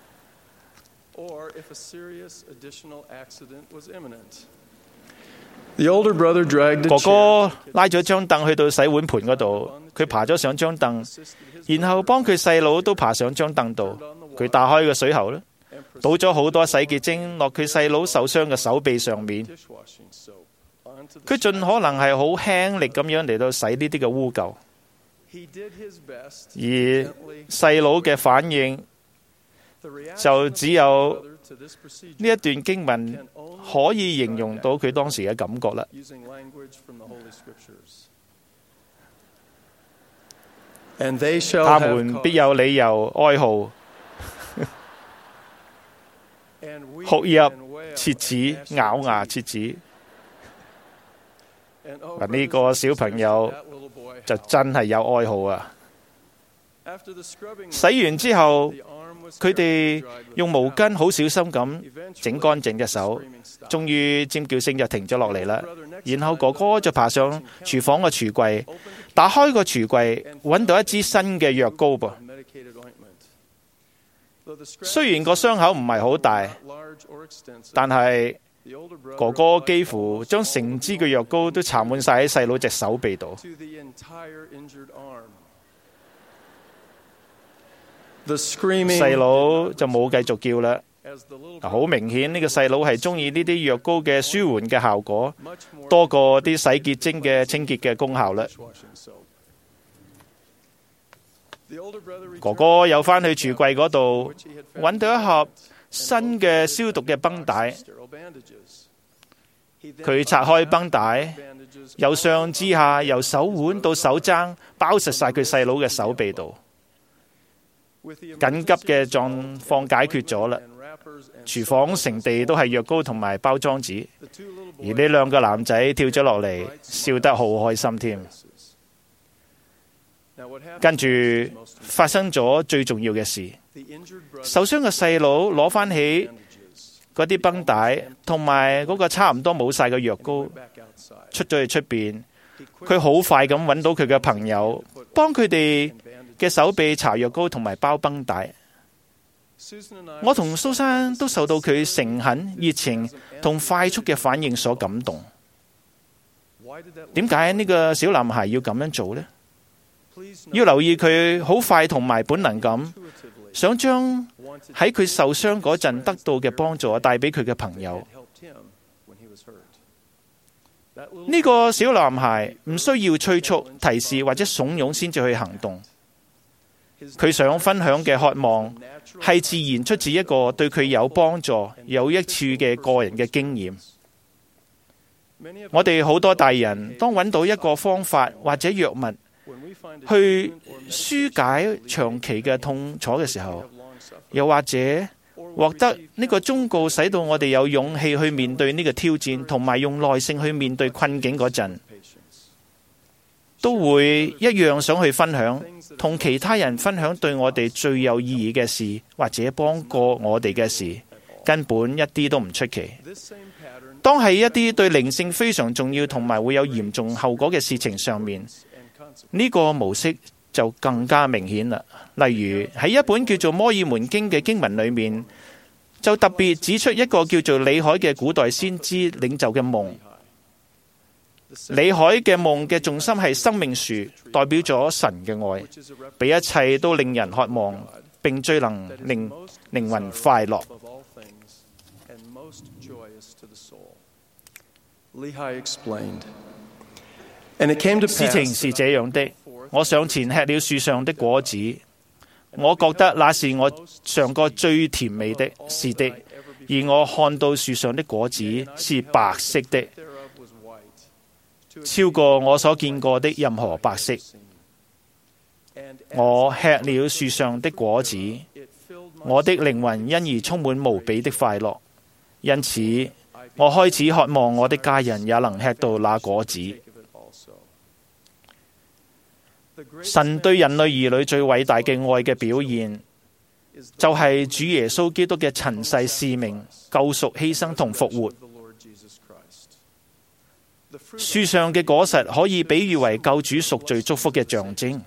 哥哥拉咗張凳去到洗碗盤嗰度，佢爬咗上張凳，然後幫佢細佬都爬上張凳度。佢打開個水喉咧，倒咗好多洗潔精落佢細佬受傷嘅手臂上面。佢盡可能係好輕力咁樣嚟到洗呢啲嘅污垢，而細佬嘅反應就只有呢一段經文可以形容到佢當時嘅感覺啦。他們必有理由哀號、哭泣、切齒、咬牙切齒。嗱，呢個小朋友就真係有哀號啊！洗完之後，佢哋用毛巾好小心咁整乾淨隻手，終於尖叫聲就停咗落嚟啦。然後哥哥就爬上廚房嘅櫥櫃，打開個櫥櫃，揾到一支新嘅藥膏噃。雖然個傷口唔係好大，但係哥哥幾乎將成支嘅藥膏都搽滿晒喺細佬隻手臂度。細佬就冇繼續叫啦。好明顯呢個細佬係中意呢啲藥膏嘅舒緩嘅效果，多過啲洗潔精嘅清潔嘅功效啦。哥哥又返去櫥櫃嗰度，揾到一盒新嘅消毒嘅繃帶。佢拆開繃帶，由上至下，由手腕到手踭，包實晒佢細佬嘅手臂度。緊急嘅狀況解決咗啦，廚房成地都係藥膏同埋包裝紙，而呢2個男仔跳咗落嚟，笑得好開心添。跟住發生咗最重要嘅事，受傷嘅細佬攞翻起嗰啲繃帶同埋嗰個差唔多冇晒嘅藥膏，出咗去出邊。佢好快咁揾到佢嘅朋友，幫佢哋嘅手臂搽藥膏同埋包繃帶。我同蘇珊都受到佢誠懇、熱情同快速嘅反應所感動。點解呢個小男孩要咁樣做呢？要留意佢好快同埋本能咁，想將喺佢受傷嗰陣得到嘅幫助帶俾佢嘅朋友。呢個小男孩唔需要催促、提示或者慫恿先至去行動。佢想分享嘅渴望係自然出自一個對佢有幫助、有益處嘅個人嘅經驗。我哋好多大人當揾到一個方法或者藥物去紓解長期嘅痛楚嘅時候，又或者獲得呢個忠告，使到我哋有勇氣去面對呢個挑戰，同埋用耐性去面對困境嗰陣， 都會一樣想去分享，同其他人分享對我哋最有意義嘅事，或者幫過我哋嘅事，根本一啲都唔出奇。當喺一啲對靈性非常重要同埋會有嚴重後果嘅事情上面，呢個模式就更加明顯啦。例如喺一本叫做《摩爾門經》嘅經文裏面，就特別指出一個叫做李海嘅古代先知領袖嘅夢。李海嘅夢嘅重心係生命樹，代表咗神嘅愛，比一切都令人渴望，並最能令靈魂快樂。事情是這樣的，我上前吃了樹上的果子，我覺得那是我嘗過最甜美的，是的，而我看到樹上的果子是白色的，超過我所見過的任何白色。我吃了樹上的果子，我的靈魂因而充滿無比的快樂，因此我開始渴望我的家人也能吃到那果子。神對人類兒女最偉大嘅愛嘅表現，就係主耶穌基督嘅塵世使命、救贖、犧牲同復活。樹上嘅果實可以比喻為救主贖罪祝福嘅象徵。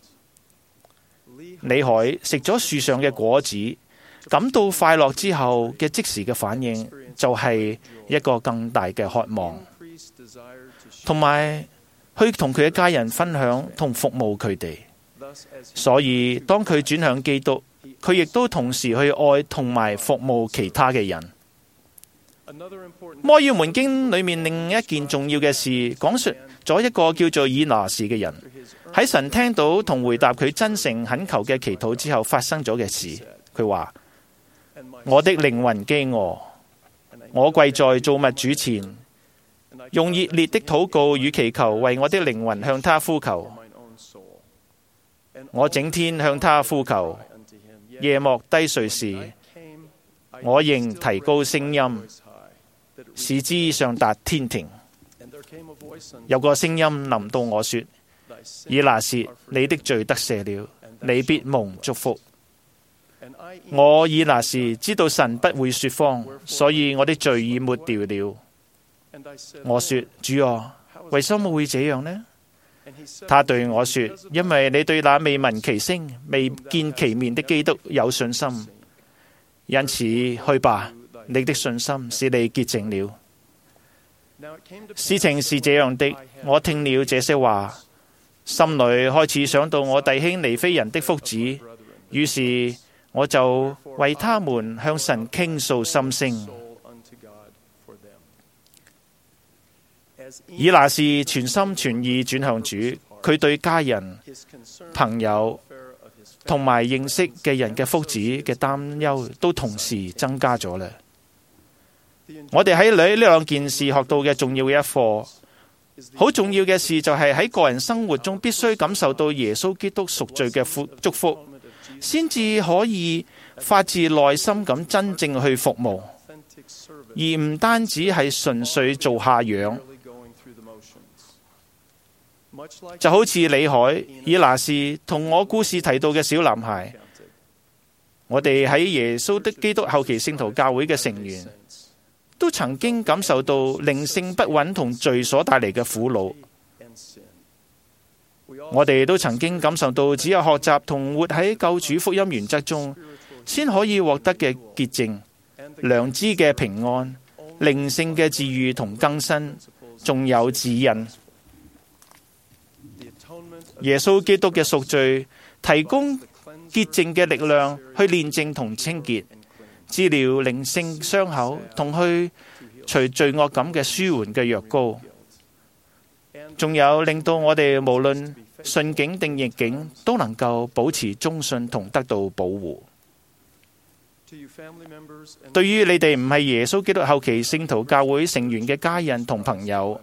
李海食咗樹上嘅果子，感到快樂之後嘅即時嘅反應，就係一個更大嘅渴望，同埋去同佢嘅家人分享同服務佢哋。所以當佢轉向基督，佢亦都同時去愛同埋服務其他嘅人。摩爾門經裏面另一件重要嘅事，講述咗一個叫做以拿士嘅人，喺神聽到同回答佢真誠懇求嘅祈禱之後發生咗嘅事。佢話：我的靈魂飢餓，我跪在造物主前，用熱烈的禱告與祈求為我的靈魂向他呼求。我整天向他呼求，夜幕低垂時，我仍提高聲音，使之上達天庭。有個聲音臨到我說：以拿士，你的罪得赦了，你必蒙祝福。我以拿士知道神不會說謊，所以我的罪已抹掉了。我說：主啊，為什麼會這樣呢？他對我說：因為你對那未聞其聲、未見其面的基督有信心，因此去吧，你的信心使你潔淨了。事情是這樣的，我聽了這些話，心裏開始想到我弟兄尼非人的福祉，於是我就為他們向神傾訴心聲。以拿士全心全意轉向主，佢對家人、朋友同埋認識嘅人嘅福祉嘅擔憂都同時增加咗啦。我哋喺呢兩件事學到嘅重要嘅一課，好重要嘅事就係喺個人生活中必須感受到耶穌基督贖罪嘅祝福，先至可以發自內心咁真正去服務，而唔單止係純粹做下樣。就好似李海、以拿士同我故事提到嘅小男孩，我哋喺耶穌的基督後期聖徒教會嘅成員，都曾經感受到靈性不穩同罪所帶嚟嘅苦惱。我哋都曾經感受到只有學習同活喺救主福音原則中，先可以獲得嘅潔淨、良知嘅平安、靈性嘅治癒同更新，仲有指引。耶穌基督嘅贖罪提供潔淨嘅力量去煉淨同清潔，治療靈性傷口同去除罪惡感嘅舒緩嘅藥膏，仲有令到我哋無論順境定逆境都能夠保持忠信同得到保護。對於你哋唔係耶穌基督後期聖徒教會成員嘅家人同朋友，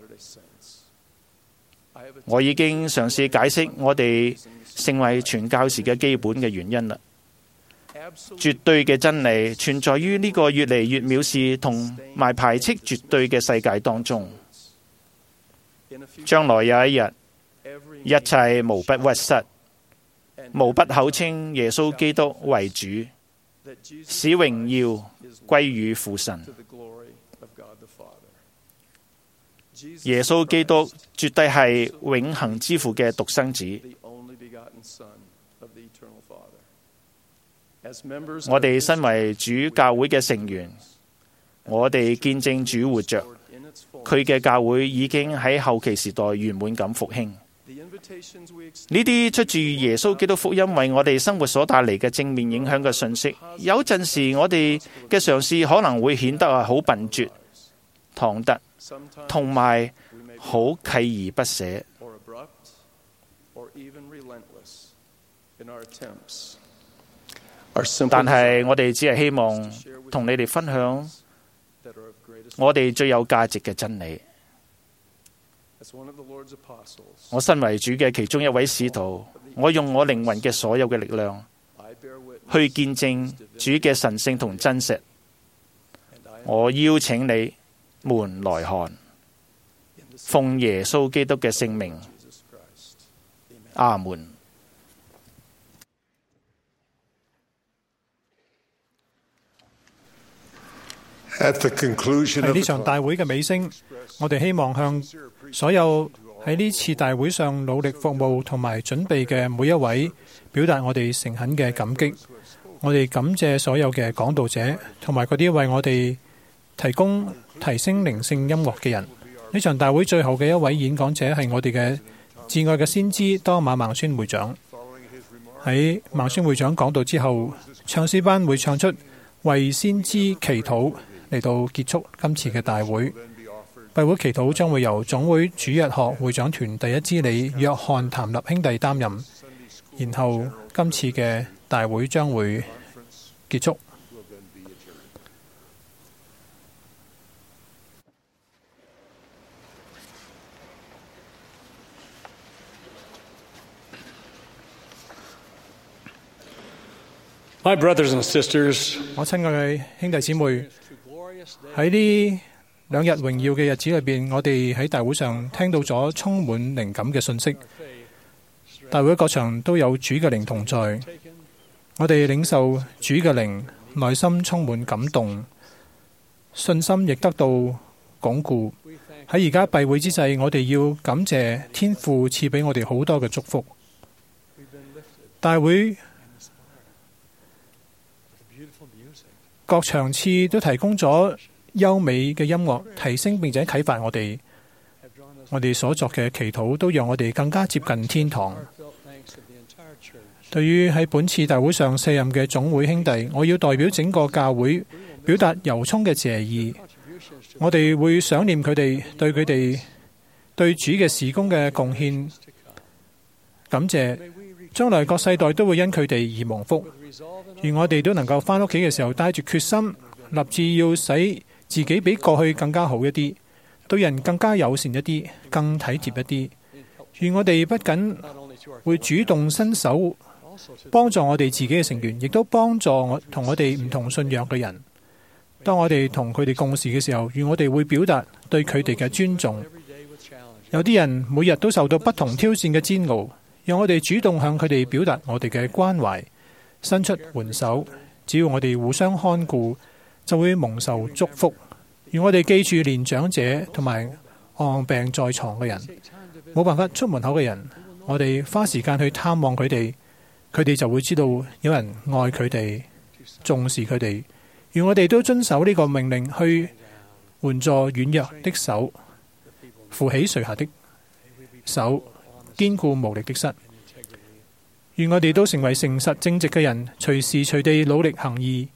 我已經嘗試解釋我哋成為傳教士嘅基本嘅原因啦。絕對嘅真理存在於呢個越嚟越藐視同埋排斥絕對嘅世界當中。將來有一日， 一切無不屈膝，無不口稱耶穌基督為主，使榮耀歸於父神。耶穌基督絕對係永恆之父嘅獨生子。我哋身為主教會嘅成員，我哋見證主活着，佢嘅教會已經喺後期時代圓滿咁復興。呢啲出自耶穌基督福音為我哋生活所帶嚟嘅正面影響嘅信息，有陣時我哋嘅嘗試可能會顯得好笨拙、唐突，同埋好鍥而不捨。但係我哋只係希望同你哋分享我哋最有價值嘅真理。我身為主嘅其中一位使徒，我用我靈魂嘅所有嘅力量去見證主嘅神聖同真實。我邀請你們來看，奉耶穌基督嘅聖名，阿門。 喺呢場大會嘅尾聲，我哋希望向所有喺呢次大會上努力服務同埋準備嘅每一位表達我哋誠懇嘅感激。我哋感謝所有嘅講道者同埋嗰啲為我哋提供提升靈性音樂嘅人。呢場大會最後嘅一位演講者係我哋嘅至愛嘅先知多馬孟孫會長。喺孟孫會長講道之後，唱詩班會唱出為先知祈禱，嚟到結束今次嘅大會。閉會祈禱將會由總會主日學會長團第一支理約翰譚立兄弟擔任，然後今次嘅大會將會結束。 My brothers and sisters， 我親愛嘅兄弟姊妹，喺呢2日榮耀嘅日子裏邊，我哋喺大會上聽到咗充滿靈感嘅信息。大會各場都有主嘅靈同在，我哋領受主嘅靈，內心充滿感動，信心亦得到鞏固。喺而家閉會之際，我哋要感謝天父賜俾我哋好多嘅祝福。大會各場次都提供咗優美嘅音樂，提升並且啟發我哋。我哋所作嘅祈禱都讓我哋更加接近天堂。對於喺本次大會上卸任嘅總會兄弟，我要代表整個教會表達由衷嘅謝意。我哋會想念佢哋對主嘅事工嘅貢獻，感謝將來各世代都會因佢哋而蒙福。而我哋都能夠返屋企嘅時候，帶住決心，立志要使自己比過去更加好一啲，對人更加友善一啲，更體貼一啲。而我哋不僅會主動伸手幫助我哋自己嘅成員，亦都幫助同我哋唔同信仰嘅人。當我哋同佢哋共事嘅時候，我哋會表達對佢哋嘅尊重。有啲人每日都受到不同挑戰嘅煎熬，讓我哋主動向佢哋表達我哋嘅關懷，伸出援手。只要我哋互相看顧，就會蒙受祝福。而我哋記住，連長者同埋臥病在床嘅人，冇辦法出門口嘅人，我哋花時間去探望佢哋，佢哋就會知道有人愛佢哋，重視佢哋。而我哋都遵守呢個命令，去援助軟弱的手，扶起垂下的手，堅固無力的膝。願我哋都成為誠實正直嘅人，隨時隨地努力行義，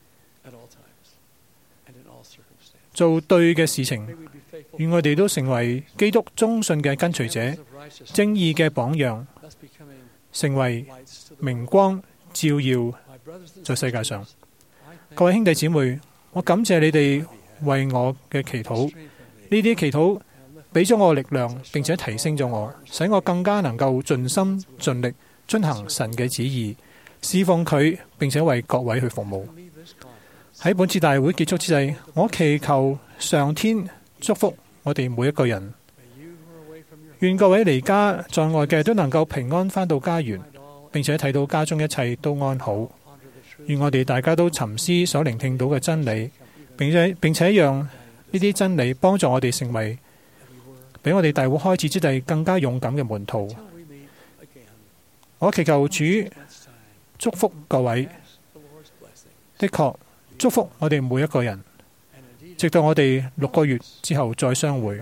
做對嘅事情。願我哋都成為基督忠信嘅跟隨者，正義嘅榜樣，成為明光照耀在世界上。各位兄弟姊妹，我感謝你哋為我嘅祈禱，呢啲祈禱俾咗我力量，並且提升咗我，使我更加能夠盡心盡力遵行神嘅旨意，侍奉佢，並且為各位去服務。喺本次大會結束之際，我祈求上天祝福我哋每一個人。 願各位離家在外嘅都能夠平安返到家園，並且睇到家中一切都安好。願我哋大家都沉思所聆聽到嘅真理，並且讓呢啲真理幫助我哋成為比我哋大會開始之地更加勇敢嘅門徒。我祈求主祝福各位，的確祝福我哋每一個人，直到我哋6個月之後再相會。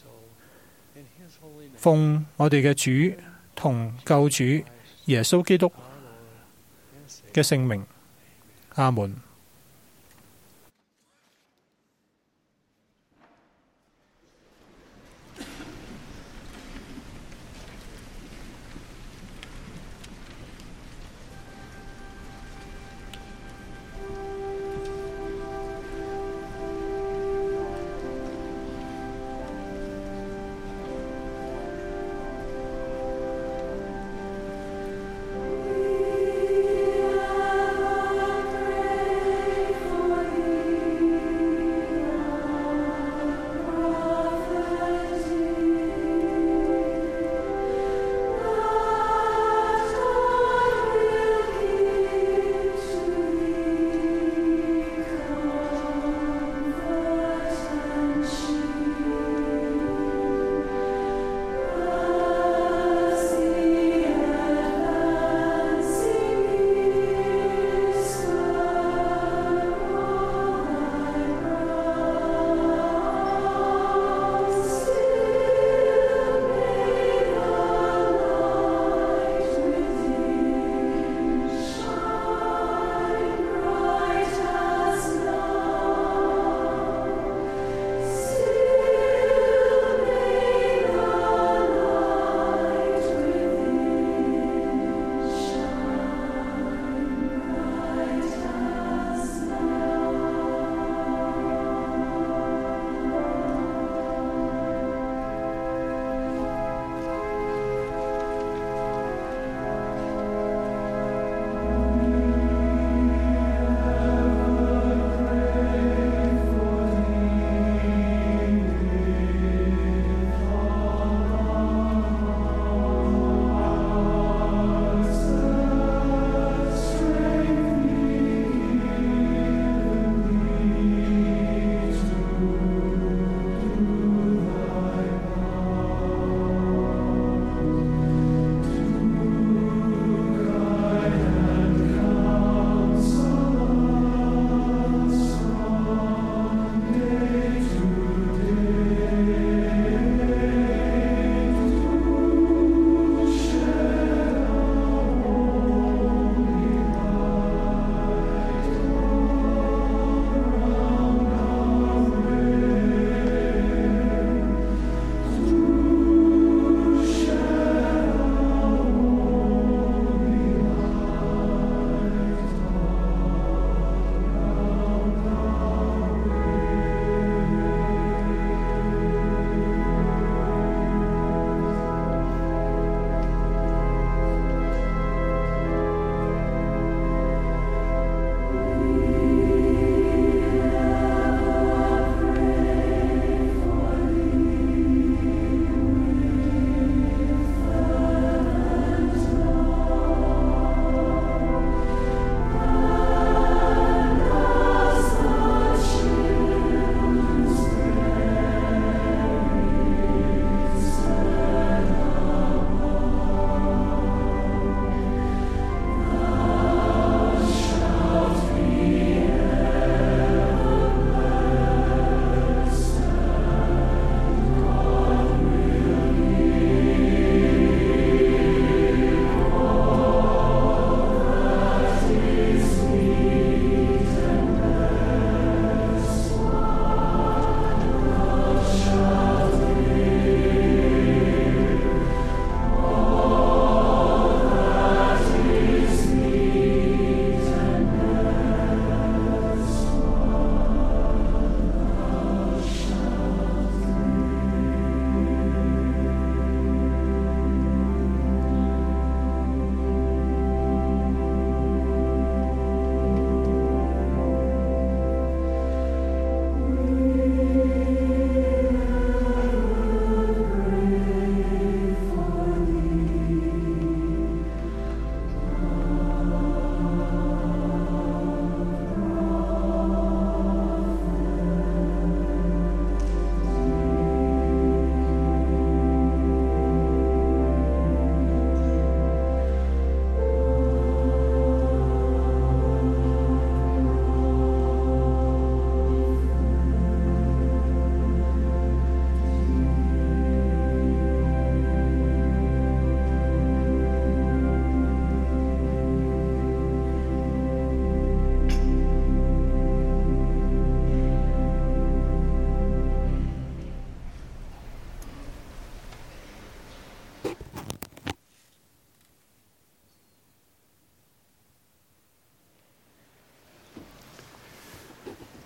奉我哋嘅主同救主耶穌基督嘅聖名，阿門。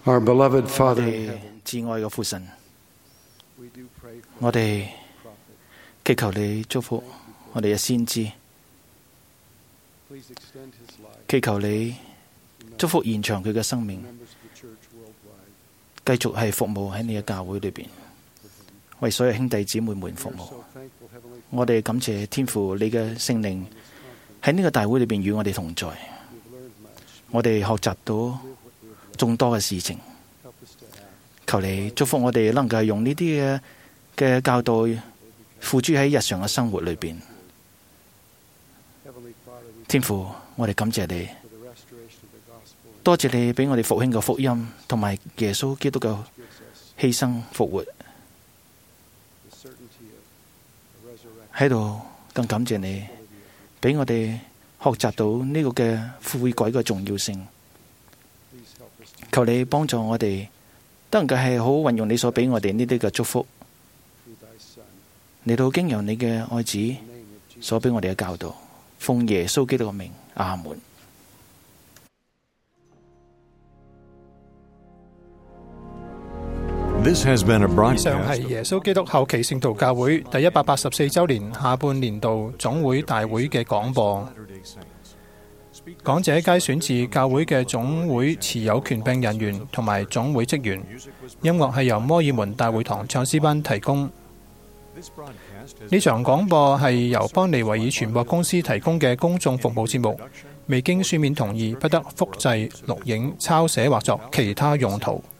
Our beloved 我 Father, 哋至愛嘅父神，我哋祈求你祝福我哋嘅先知，祈求你祝福延長佢嘅生命，繼續係服務喺你嘅教會裏邊，為所有兄弟姊妹們服務。我哋感謝天父，你嘅聖靈喺呢個大會裏邊與我哋同在，我哋學習到眾多嘅事情。求你祝福我哋能夠用呢啲嘅教導付諸喺日常嘅生活裏邊。天父，我哋感謝你，多謝你俾我哋復興嘅福音，同埋耶穌基督嘅犧牲復活。喺度更感謝你，俾我哋學習到呢個嘅悔改嘅重要性。求你幫助我哋，都能夠係好運用你所俾我哋呢啲嘅祝福，嚟到經由你嘅愛子所俾我哋嘅教導，奉耶穌基督嘅名，阿門。 以上係耶穌基督後期聖徒教會第184週年下半年度總會大會嘅廣播。講者皆選自教會嘅總會持有權柄人員同埋總會職員。音樂係由摩爾門大會堂唱詩班提供。呢場廣播係由邦尼維爾傳播公司提供嘅公眾服務節目，未經書面同意不得複製、錄影、抄寫或作其他用途。